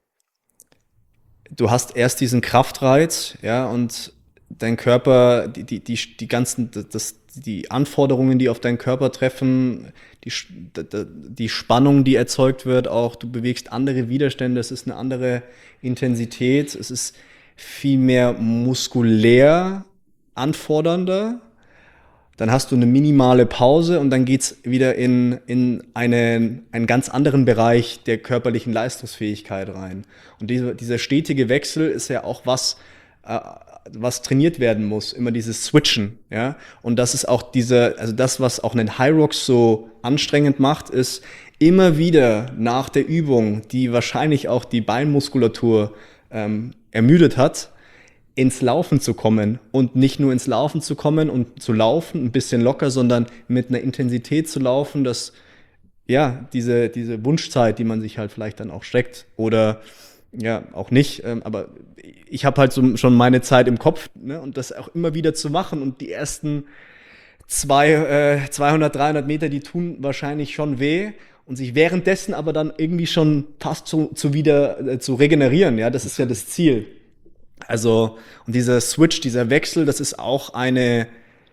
Speaker 2: du hast erst diesen Kraftreiz, ja, und dein Körper, die, die, die, die ganzen, das, die Anforderungen, die auf deinen Körper treffen, die, die Spannung, die erzeugt wird, auch du bewegst andere Widerstände, es ist eine andere Intensität, es ist viel mehr muskulär anfordernder. Dann hast du eine minimale Pause und dann geht's wieder in, in einen, einen ganz anderen Bereich der körperlichen Leistungsfähigkeit rein. Und diese, dieser stetige Wechsel ist ja auch was, äh, was trainiert werden muss, immer dieses Switchen, ja. Und das ist auch diese, also das, was auch einen Hyrox so anstrengend macht, ist immer wieder nach der Übung, die wahrscheinlich auch die Beinmuskulatur ähm, ermüdet hat, ins Laufen zu kommen und nicht nur ins Laufen zu kommen und zu laufen, ein bisschen locker, sondern mit einer Intensität zu laufen, dass ja diese, diese Wunschzeit, die man sich halt vielleicht dann auch steckt oder ja, auch nicht, ähm, aber ich habe halt so schon meine Zeit im Kopf, ne, und das auch immer wieder zu machen und die ersten zwei, äh, zweihundert, dreihundert Meter, die tun wahrscheinlich schon weh und sich währenddessen aber dann irgendwie schon fast zu, zu wieder äh, zu regenerieren, ja, das ist ja das Ziel. Also, und dieser Switch, dieser Wechsel, das ist auch eine,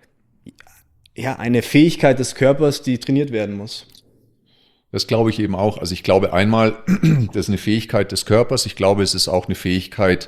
Speaker 2: ja, eine Fähigkeit des Körpers, die trainiert werden muss.
Speaker 1: Das glaube ich eben auch. Also ich glaube einmal, das ist eine Fähigkeit des Körpers. Ich glaube, es ist auch eine Fähigkeit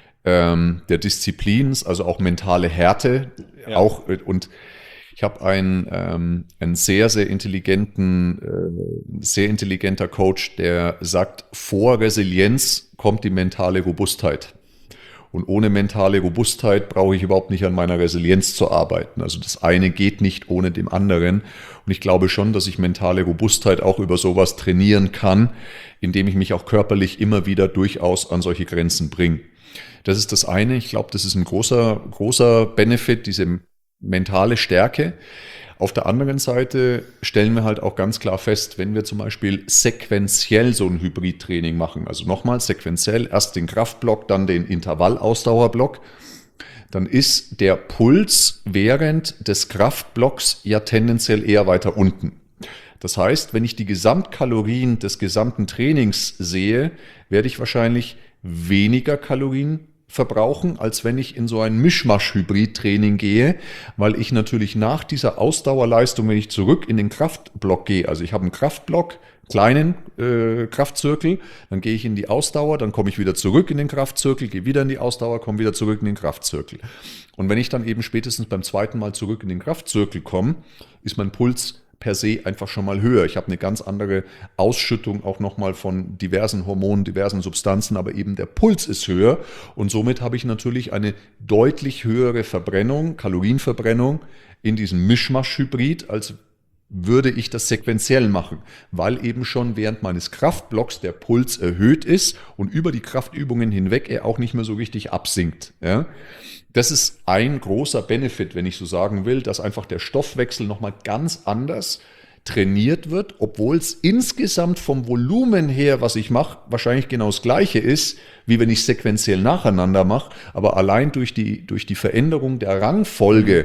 Speaker 1: ähm, der Disziplin, also auch mentale Härte. Ja. Auch, und ich habe einen, ähm, einen sehr, sehr intelligenten, äh, sehr intelligenter Coach, der sagt, vor Resilienz kommt die mentale Robustheit. Und ohne mentale Robustheit brauche ich überhaupt nicht an meiner Resilienz zu arbeiten. Also das eine geht nicht ohne dem anderen. Und ich glaube schon, dass ich mentale Robustheit auch über sowas trainieren kann, indem ich mich auch körperlich immer wieder durchaus an solche Grenzen bringe. Das ist das eine. Ich glaube, das ist ein großer, großer Benefit, diese mentale Stärke. Auf der anderen Seite stellen wir halt auch ganz klar fest, wenn wir zum Beispiel sequenziell so ein Hybridtraining machen, also nochmal sequenziell, erst den Kraftblock, dann den Intervallausdauerblock, dann ist der Puls während des Kraftblocks ja tendenziell eher weiter unten. Das heißt, wenn ich die Gesamtkalorien des gesamten Trainings sehe, werde ich wahrscheinlich weniger Kalorien verbrauchen, als wenn ich in so ein Mischmasch-Hybrid-Training gehe, weil ich natürlich nach dieser Ausdauerleistung, wenn ich zurück in den Kraftblock gehe, also ich habe einen Kraftblock, kleinen äh, Kraftzirkel, dann gehe ich in die Ausdauer, dann komme ich wieder zurück in den Kraftzirkel, gehe wieder in die Ausdauer, komme wieder zurück in den Kraftzirkel. Und wenn ich dann eben spätestens beim zweiten Mal zurück in den Kraftzirkel komme, ist mein Puls per se einfach schon mal höher. Ich habe eine ganz andere Ausschüttung auch nochmal von diversen Hormonen, diversen Substanzen, aber eben der Puls ist höher und somit habe ich natürlich eine deutlich höhere Verbrennung, Kalorienverbrennung in diesem Mischmasch-Hybrid, als würde ich das sequenziell machen, weil eben schon während meines Kraftblocks der Puls erhöht ist und über die Kraftübungen hinweg er auch nicht mehr so richtig absinkt. Ja? Das ist ein großer Benefit, wenn ich so sagen will, dass einfach der Stoffwechsel nochmal ganz anders trainiert wird, obwohl es insgesamt vom Volumen her, was ich mache, wahrscheinlich genau das Gleiche ist, wie wenn ich sequenziell nacheinander mache, aber allein durch die, durch die Veränderung der Rangfolge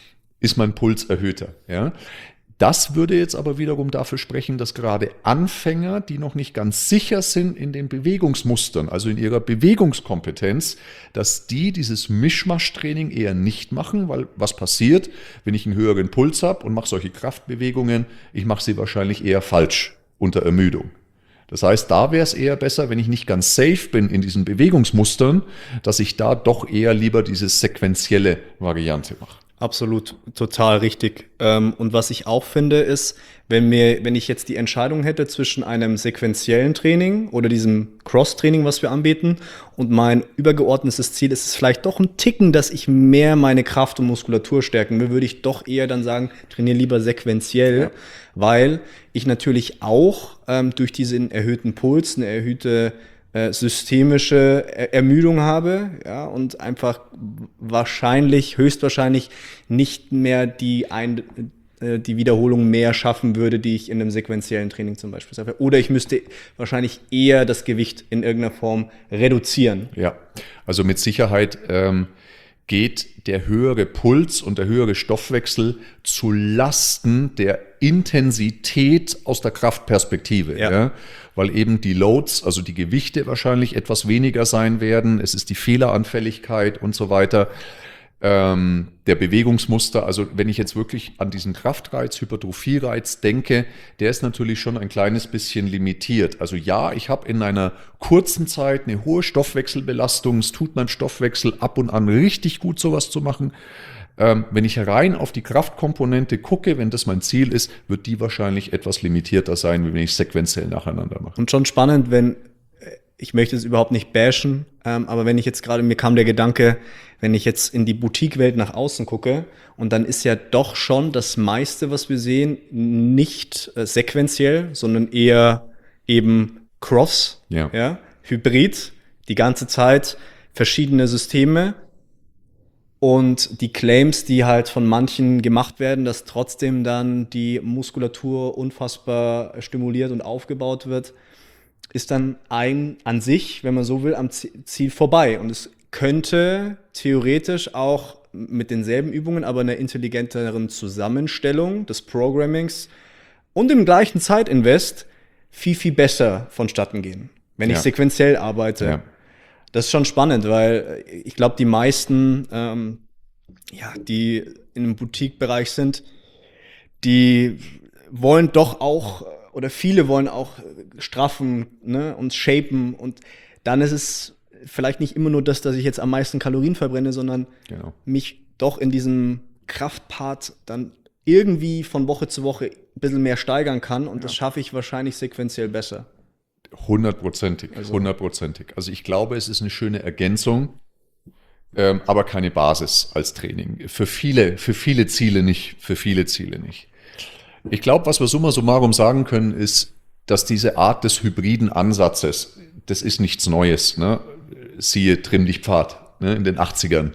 Speaker 1: ist mein Puls erhöhter. Ja? Das würde jetzt aber wiederum dafür sprechen, dass gerade Anfänger, die noch nicht ganz sicher sind in den Bewegungsmustern, also in ihrer Bewegungskompetenz, dass die dieses Mischmasch-Training eher nicht machen, weil was passiert, wenn ich einen höheren Puls habe und mache solche Kraftbewegungen, ich mache sie wahrscheinlich eher falsch unter Ermüdung. Das heißt, da wäre es eher besser, wenn ich nicht ganz safe bin in diesen Bewegungsmustern, dass ich da doch eher lieber diese sequenzielle Variante mache.
Speaker 2: Absolut, total richtig. Und was ich auch finde, ist, wenn mir, wenn ich jetzt die Entscheidung hätte zwischen einem sequenziellen Training oder diesem Cross-Training, was wir anbieten, und mein übergeordnetes Ziel ist es vielleicht doch ein Ticken, dass ich mehr meine Kraft und Muskulatur stärken will, würde ich doch eher dann sagen, trainiere lieber sequenziell, ja. Weil ich natürlich auch ähm, durch diesen erhöhten Puls eine erhöhte systemische Ermüdung habe, ja, und einfach wahrscheinlich, höchstwahrscheinlich nicht mehr die, ein, äh, die Wiederholung mehr schaffen würde, die ich in einem sequenziellen Training zum Beispiel schaffe. Oder ich müsste wahrscheinlich eher das Gewicht in irgendeiner Form reduzieren.
Speaker 1: Ja, also mit Sicherheit ähm, geht der höhere Puls und der höhere Stoffwechsel zu Lasten der Intensität aus der Kraftperspektive.
Speaker 2: Ja.
Speaker 1: Ja? Weil eben die Loads, also die Gewichte wahrscheinlich etwas weniger sein werden. Es ist die Fehleranfälligkeit und so weiter. Ähm, der Bewegungsmuster, also wenn ich jetzt wirklich an diesen Kraftreiz, Hypertrophiereiz denke, der ist natürlich schon ein kleines bisschen limitiert. Also ja, ich habe in einer kurzen Zeit eine hohe Stoffwechselbelastung, es tut meinem Stoffwechsel ab und an richtig gut, sowas zu machen. Ähm, wenn ich rein auf die Kraftkomponente gucke, wenn das mein Ziel ist, wird die wahrscheinlich etwas limitierter sein, wie wenn ich sequenziell nacheinander mache.
Speaker 2: Und schon spannend, wenn, ich möchte es überhaupt nicht bashen, ähm, aber wenn ich jetzt gerade, mir kam der Gedanke, wenn ich jetzt in die Boutique-Welt nach außen gucke, und dann ist ja doch schon das meiste, was wir sehen, nicht äh, sequenziell, sondern eher eben Cross,
Speaker 1: Ja.
Speaker 2: Ja, Hybrid, die ganze Zeit verschiedene Systeme und die Claims, die halt von manchen gemacht werden, dass trotzdem dann die Muskulatur unfassbar stimuliert und aufgebaut wird, ist dann ein an sich, wenn man so will, am Ziel vorbei. Und es könnte theoretisch auch mit denselben Übungen, aber einer intelligenteren Zusammenstellung des Programmings und im gleichen Zeitinvest viel, viel besser vonstatten gehen, wenn
Speaker 1: Ja.
Speaker 2: ich sequenziell arbeite.
Speaker 1: Ja.
Speaker 2: Das ist schon spannend, weil ich glaube, die meisten, ähm, ja, die in einem Boutique-Bereich sind, die wollen doch auch, oder viele wollen auch straffen, ne, und shapen. Und dann ist es vielleicht nicht immer nur das, dass ich jetzt am meisten Kalorien verbrenne, sondern
Speaker 1: Genau.
Speaker 2: mich doch in diesem Kraftpart dann irgendwie von Woche zu Woche ein bisschen mehr steigern kann. Und das schaffe ich wahrscheinlich sequenziell besser.
Speaker 1: Hundertprozentig, hundertprozentig. Also ich glaube, es ist eine schöne Ergänzung, ähm, aber keine Basis als Training. Für viele, für viele Ziele nicht, für viele Ziele nicht. Ich glaube, was wir summa summarum sagen können, ist, dass diese Art des hybriden Ansatzes, das ist nichts Neues, ne? Siehe Trimm dich Pfad, ne? In den achtzigern.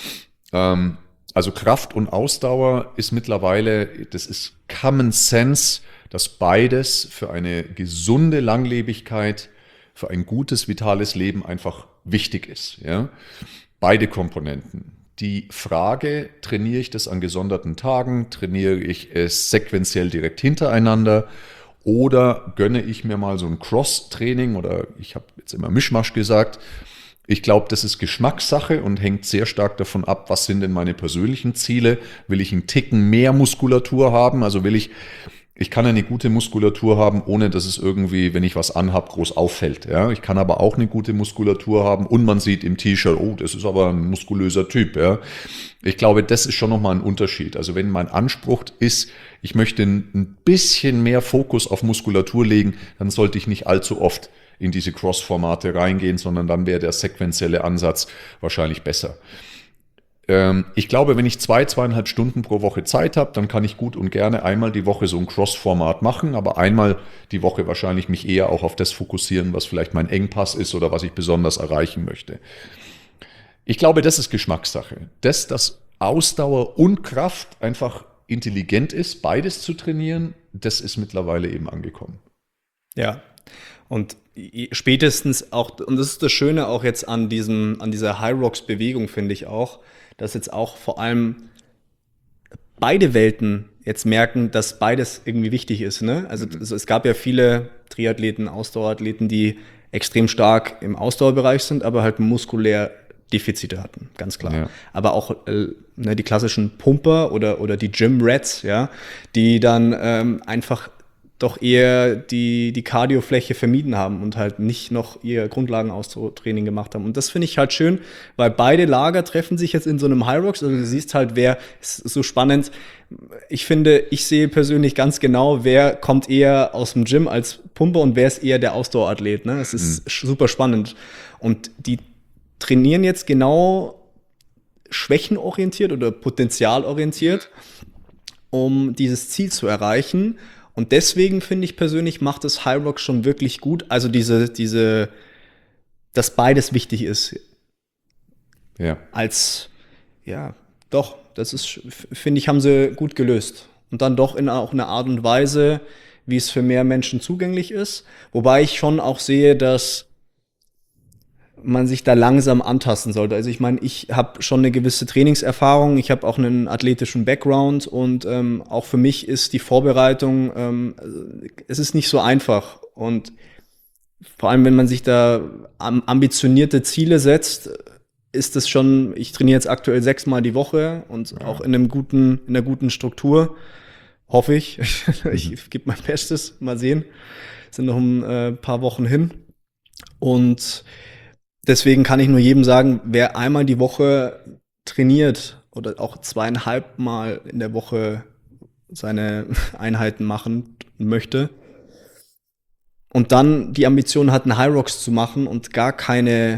Speaker 1: Ähm, also Kraft und Ausdauer ist mittlerweile, das ist Common Sense, dass beides für eine gesunde Langlebigkeit, für ein gutes, vitales Leben einfach wichtig ist. Ja? Beide Komponenten. Die Frage, trainiere ich das an gesonderten Tagen, trainiere ich es sequenziell direkt hintereinander oder gönne ich mir mal so ein Cross-Training oder ich habe jetzt immer Mischmasch gesagt. Ich glaube, das ist Geschmackssache und hängt sehr stark davon ab, was sind denn meine persönlichen Ziele. Will ich einen Ticken mehr Muskulatur haben? Also will ich, ich kann eine gute Muskulatur haben, ohne dass es irgendwie, wenn ich was anhab, groß auffällt. Ja? Ich kann aber auch eine gute Muskulatur haben und man sieht im T-Shirt, oh, das ist aber ein muskulöser Typ. Ja? Ich glaube, das ist schon nochmal ein Unterschied. Also wenn mein Anspruch ist, ich möchte ein bisschen mehr Fokus auf Muskulatur legen, dann sollte ich nicht allzu oft in diese Cross-Formate reingehen, sondern dann wäre der sequenzielle Ansatz wahrscheinlich besser. Ähm, ich glaube, wenn ich zwei, zweieinhalb Stunden pro Woche Zeit habe, dann kann ich gut und gerne einmal die Woche so ein Cross-Format machen, aber einmal die Woche wahrscheinlich mich eher auch auf das fokussieren, was vielleicht mein Engpass ist oder was ich besonders erreichen möchte. Ich glaube, das ist Geschmackssache. Das, dass Ausdauer und Kraft einfach intelligent ist, beides zu trainieren, das ist mittlerweile eben angekommen.
Speaker 2: Ja, und spätestens auch, und das ist das Schöne auch jetzt an diesem, an dieser High-Rocks-Bewegung, finde ich auch, dass jetzt auch vor allem beide Welten jetzt merken, dass beides irgendwie wichtig ist. Ne? Also, also es gab ja viele Triathleten, Ausdauerathleten, die extrem stark im Ausdauerbereich sind, aber halt muskulär Defizite hatten, ganz klar. Ja. Aber auch äh, ne, die klassischen Pumper oder, oder die Gym-Rats, ja, die dann ähm, einfach doch eher die, die Cardiofläche vermieden haben und halt nicht noch ihr Grundlagenausdauertraining gemacht haben. Und das finde ich halt schön, weil beide Lager treffen sich jetzt in so einem High Rocks. Also du siehst halt, wer ist so spannend. Ich finde, ich sehe persönlich ganz genau, wer kommt eher aus dem Gym als Pumper und wer ist eher der Ausdauerathlet. Ne? Das ist mhm. super spannend. Und die trainieren jetzt genau schwächenorientiert oder potenzialorientiert, um dieses Ziel zu erreichen. Und deswegen finde ich persönlich, macht es High Rocks schon wirklich gut. Also diese, diese, dass beides wichtig ist.
Speaker 1: Ja.
Speaker 2: Als, ja, doch, das ist, finde ich, haben sie gut gelöst. und dann doch in auch einer Art und Weise, wie es für mehr Menschen zugänglich ist. Wobei ich schon auch sehe, dass man sich da langsam antasten sollte. Also ich meine, ich habe schon eine gewisse Trainingserfahrung, ich habe auch einen athletischen Background und ähm, auch für mich ist die Vorbereitung, ähm, es ist nicht so einfach. Und vor allem, wenn man sich da ambitionierte Ziele setzt, ist es schon, ich trainiere jetzt aktuell sechsmal die Woche und ja. auch in einem guten, in einer guten Struktur, hoffe ich. Ich gebe mein Bestes, mal sehen. Es sind noch ein äh, paar Wochen hin. Und deswegen kann ich nur jedem sagen, wer einmal die Woche trainiert oder auch zweieinhalb Mal in der Woche seine Einheiten machen möchte und dann die Ambition hat, einen Hyrox zu machen und gar keine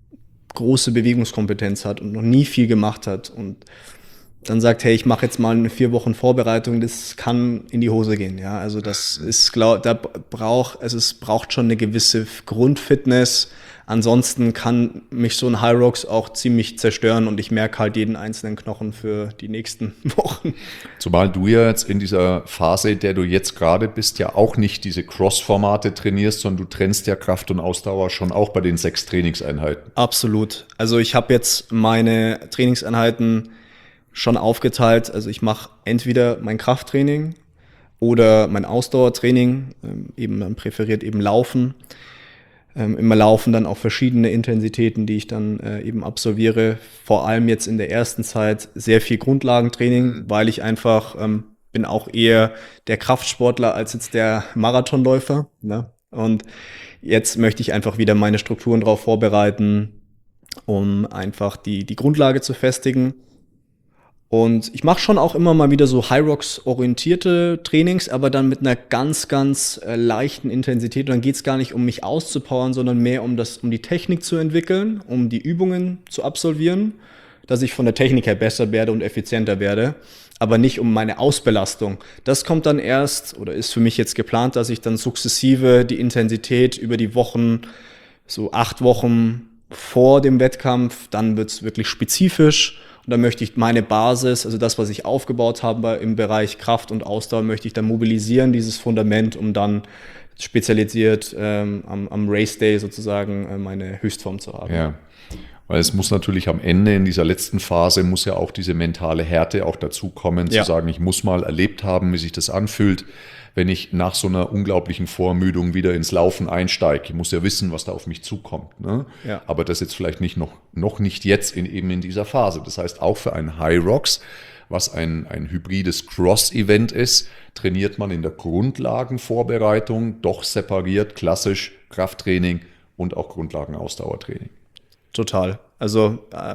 Speaker 2: große Bewegungskompetenz hat und noch nie viel gemacht hat und dann sagt, hey, ich mache jetzt mal eine vier Wochen Vorbereitung, das kann in die Hose gehen. Ja, also das ist, glaub, da braucht, also es braucht schon eine gewisse Grundfitness. Ansonsten kann mich so ein Hyrox auch ziemlich zerstören und ich merke halt jeden einzelnen Knochen für die nächsten Wochen.
Speaker 1: Zumal du ja jetzt in dieser Phase, in der du jetzt gerade bist, ja auch nicht diese Cross-Formate trainierst, sondern du trennst ja Kraft und Ausdauer schon auch bei den sechs Trainingseinheiten.
Speaker 2: Absolut. Also ich habe jetzt meine Trainingseinheiten schon aufgeteilt. Also ich mache entweder mein Krafttraining oder mein Ausdauertraining, eben dann präferiert eben Laufen. Ähm, immer Laufen dann auch verschiedene Intensitäten, die ich dann äh, eben absolviere. Vor allem jetzt in der ersten Zeit sehr viel Grundlagentraining, weil ich einfach ähm, bin auch eher der Kraftsportler als jetzt der Marathonläufer. Ne? Und jetzt möchte ich einfach wieder meine Strukturen darauf vorbereiten, um einfach die, die Grundlage zu festigen. Und ich mache schon auch immer mal wieder so Hyrox-orientierte Trainings, aber dann mit einer ganz, ganz äh, leichten Intensität. Und dann geht es gar nicht um mich auszupowern, sondern mehr um das, um die Technik zu entwickeln, um die Übungen zu absolvieren, dass ich von der Technik her besser werde und effizienter werde, aber nicht um meine Ausbelastung. Das kommt dann erst, oder ist für mich jetzt geplant, dass ich dann sukzessive die Intensität über die Wochen, so acht Wochen vor dem Wettkampf, dann wird es wirklich spezifisch. Und dann möchte ich meine Basis, also das, was ich aufgebaut habe im Bereich Kraft und Ausdauer, möchte ich dann mobilisieren, dieses Fundament, um dann spezialisiert ähm, am, am Race Day sozusagen äh, meine Höchstform zu haben.
Speaker 1: Ja, weil es muss natürlich am Ende in dieser letzten Phase muss ja auch diese mentale Härte auch dazukommen, ja. zu sagen, ich muss mal erlebt haben, wie sich das anfühlt, wenn ich nach so einer unglaublichen Vorermüdung wieder ins Laufen einsteige. Ich muss ja wissen, was da auf mich zukommt. Ne? Ja. Aber das jetzt vielleicht nicht noch, noch nicht jetzt in, eben in dieser Phase. Das heißt, auch für ein Hyrox, was ein, ein hybrides Cross-Event ist, trainiert man in der Grundlagenvorbereitung doch separiert klassisch Krafttraining und auch Grundlagenausdauertraining.
Speaker 2: Total. Also äh,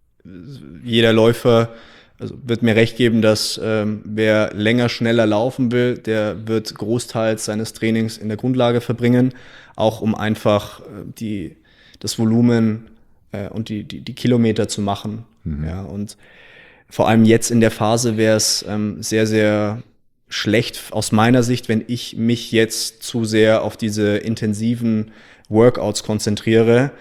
Speaker 2: jeder Läufer Also wird mir recht geben, dass ähm, wer länger, schneller laufen will, der wird großteils seines Trainings in der Grundlage verbringen, auch um einfach äh, die, das Volumen äh, und die, die, die Kilometer zu machen. Mhm. Ja, und vor allem jetzt in der Phase wäre es ähm, sehr, sehr schlecht aus meiner Sicht, wenn ich mich jetzt zu sehr auf diese intensiven Workouts konzentriere,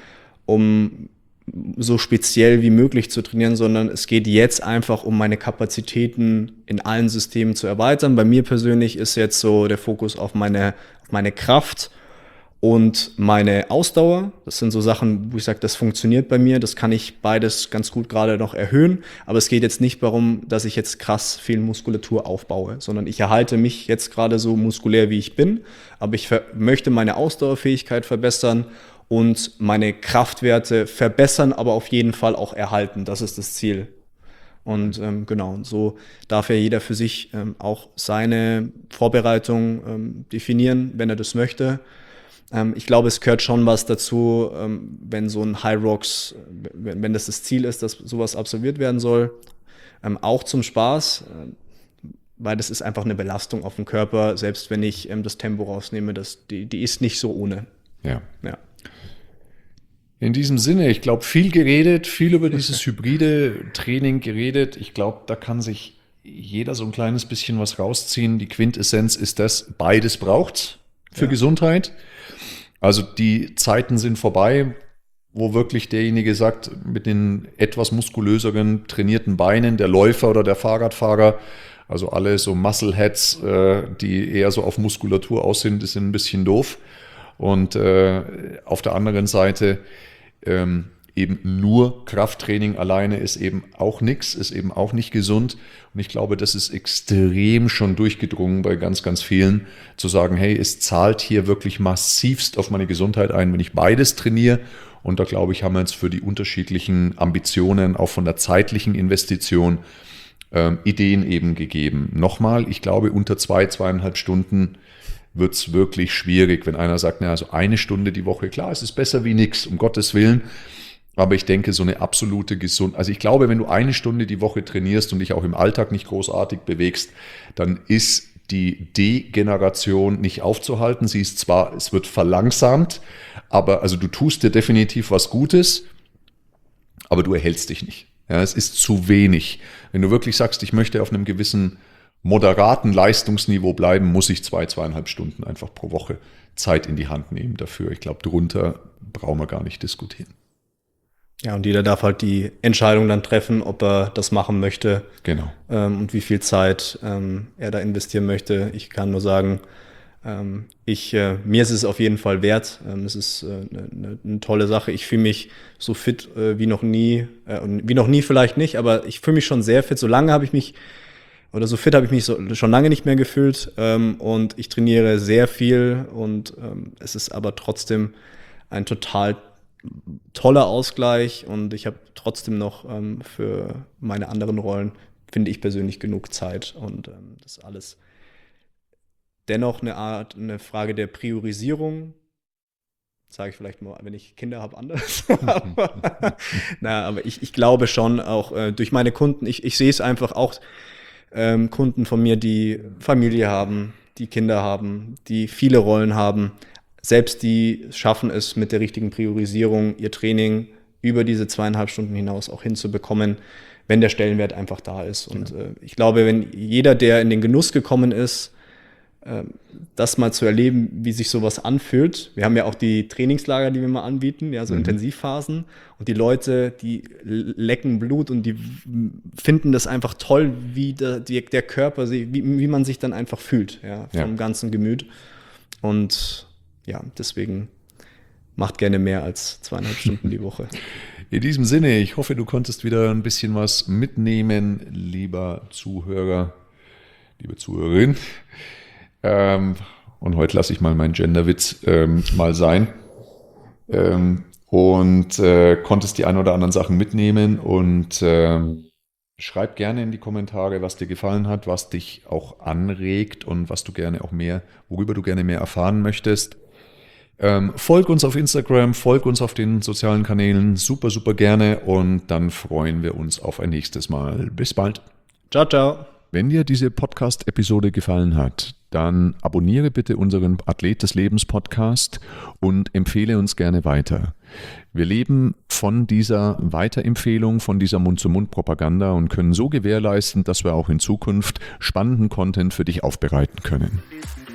Speaker 2: um so speziell wie möglich zu trainieren, sondern es geht jetzt einfach um meine Kapazitäten in allen Systemen zu erweitern. Bei mir persönlich ist jetzt so der Fokus auf meine, auf meine Kraft und meine Ausdauer. Das sind so Sachen, wo ich sage, das funktioniert bei mir, das kann ich beides ganz gut gerade noch erhöhen, aber es geht jetzt nicht darum, dass ich jetzt krass viel Muskulatur aufbaue, sondern ich erhalte mich jetzt gerade so muskulär, wie ich bin, aber ich ver- möchte meine Ausdauerfähigkeit verbessern und meine Kraftwerte verbessern, aber auf jeden Fall auch erhalten. Das ist das Ziel. Und ähm, genau, und so darf ja jeder für sich ähm, auch seine Vorbereitung ähm, definieren, wenn er das möchte. Ähm, ich glaube, es gehört schon was dazu, ähm, wenn so ein Hyrox, wenn, wenn das das Ziel ist, dass sowas absolviert werden soll, ähm, auch zum Spaß, äh, weil das ist einfach eine Belastung auf den Körper, selbst wenn ich ähm, das Tempo rausnehme, das, die, die ist nicht so ohne.
Speaker 1: Ja. Ja. In diesem Sinne, ich glaube, viel geredet, viel über dieses hybride Training geredet. Ich glaube, da kann sich jeder so ein kleines bisschen was rausziehen. Die Quintessenz ist das, beides braucht's für ja. Gesundheit. Also die Zeiten sind vorbei, wo wirklich derjenige sagt, mit den etwas muskulöseren, trainierten Beinen, der Läufer oder der Fahrradfahrer, Also alle so Muscleheads, äh, die eher so auf Muskulatur aus sind, die sind ein bisschen doof. Und äh, auf der anderen Seite ähm, eben nur Krafttraining alleine ist eben auch nichts, ist eben auch nicht gesund. Und ich glaube, das ist extrem schon durchgedrungen bei ganz, ganz vielen, zu sagen, hey, es zahlt hier wirklich massivst auf meine Gesundheit ein, wenn ich beides trainiere. Und da glaube ich, haben wir jetzt für die unterschiedlichen Ambitionen, auch von der zeitlichen Investition, ähm, Ideen eben gegeben. Nochmal, ich glaube, unter zwei, zweieinhalb Stunden wird es wirklich schwierig, wenn einer sagt, na, also eine Stunde die Woche, klar, es ist besser wie nichts, um Gottes Willen. Aber ich denke, so eine absolute Gesundheit, also ich glaube, wenn du eine Stunde die Woche trainierst und dich auch im Alltag nicht großartig bewegst, dann ist die Degeneration nicht aufzuhalten. Sie ist zwar, es wird verlangsamt, aber also du tust dir definitiv was Gutes, aber du erhältst dich nicht. Ja, es ist zu wenig. Wenn du wirklich sagst, ich möchte auf einem gewissen moderaten Leistungsniveau bleiben, muss ich zwei, zweieinhalb Stunden einfach pro Woche Zeit in die Hand nehmen dafür. Ich glaube, drunter brauchen wir gar nicht diskutieren.
Speaker 2: Ja, und jeder darf halt die Entscheidung dann treffen, ob er das machen möchte.
Speaker 1: Genau.
Speaker 2: Ähm, und wie viel Zeit ähm, er da investieren möchte. Ich kann nur sagen, ähm, ich, äh, mir ist es auf jeden Fall wert. Ähm, es ist eine äh, ne, ne tolle Sache. Ich fühle mich so fit äh, wie noch nie. Äh, wie noch nie vielleicht nicht, aber ich fühle mich schon sehr fit. So lange habe ich mich, oder so fit habe ich mich so, schon lange nicht mehr gefühlt. Ähm, und ich trainiere sehr viel. Und ähm, es ist aber trotzdem ein total toller Ausgleich und ich habe trotzdem noch ähm, für meine anderen Rollen, finde ich persönlich, genug Zeit und ähm, das ist alles dennoch eine Art, eine Frage der Priorisierung. Sage ich vielleicht mal, wenn ich Kinder habe, anders. aber, na, aber ich, ich glaube schon auch äh, durch meine Kunden, ich, ich sehe es einfach auch, ähm, Kunden von mir, die Familie haben, die Kinder haben, die viele Rollen haben, selbst die schaffen es mit der richtigen Priorisierung, ihr Training über diese zweieinhalb Stunden hinaus auch hinzubekommen, wenn der Stellenwert einfach da ist. Und äh, ich glaube, wenn jeder, der in den Genuss gekommen ist, äh, das mal zu erleben, wie sich sowas anfühlt. Wir haben ja auch die Trainingslager, die wir mal anbieten, ja, so mhm. Intensivphasen. Und die Leute, die lecken Blut und die finden das einfach toll, wie der, die, der Körper, wie, wie man sich dann einfach fühlt, ja, vom ja. ganzen Gemüt. Und ja, deswegen macht gerne mehr als zweieinhalb Stunden die Woche.
Speaker 1: In diesem Sinne, ich hoffe, du konntest wieder ein bisschen was mitnehmen, lieber Zuhörer, liebe Zuhörerin. Ähm, und heute lasse ich mal meinen Genderwitz ähm, mal sein. Ähm, und äh, konntest die ein oder anderen Sachen mitnehmen und ähm, schreib gerne in die Kommentare, was dir gefallen hat, was dich auch anregt und was du gerne auch mehr, worüber du gerne mehr erfahren möchtest. Ähm, folg uns auf Instagram, folg uns auf den sozialen Kanälen, super, super gerne und dann freuen wir uns auf ein nächstes Mal. Bis bald.
Speaker 2: Ciao, ciao.
Speaker 1: Wenn dir diese Podcast-Episode gefallen hat, dann abonniere bitte unseren Athlet des Lebens Podcast und empfehle uns gerne weiter. Wir leben von dieser Weiterempfehlung, von dieser Mund-zu-Mund-Propaganda und können so gewährleisten, dass wir auch in Zukunft spannenden Content für dich aufbereiten können.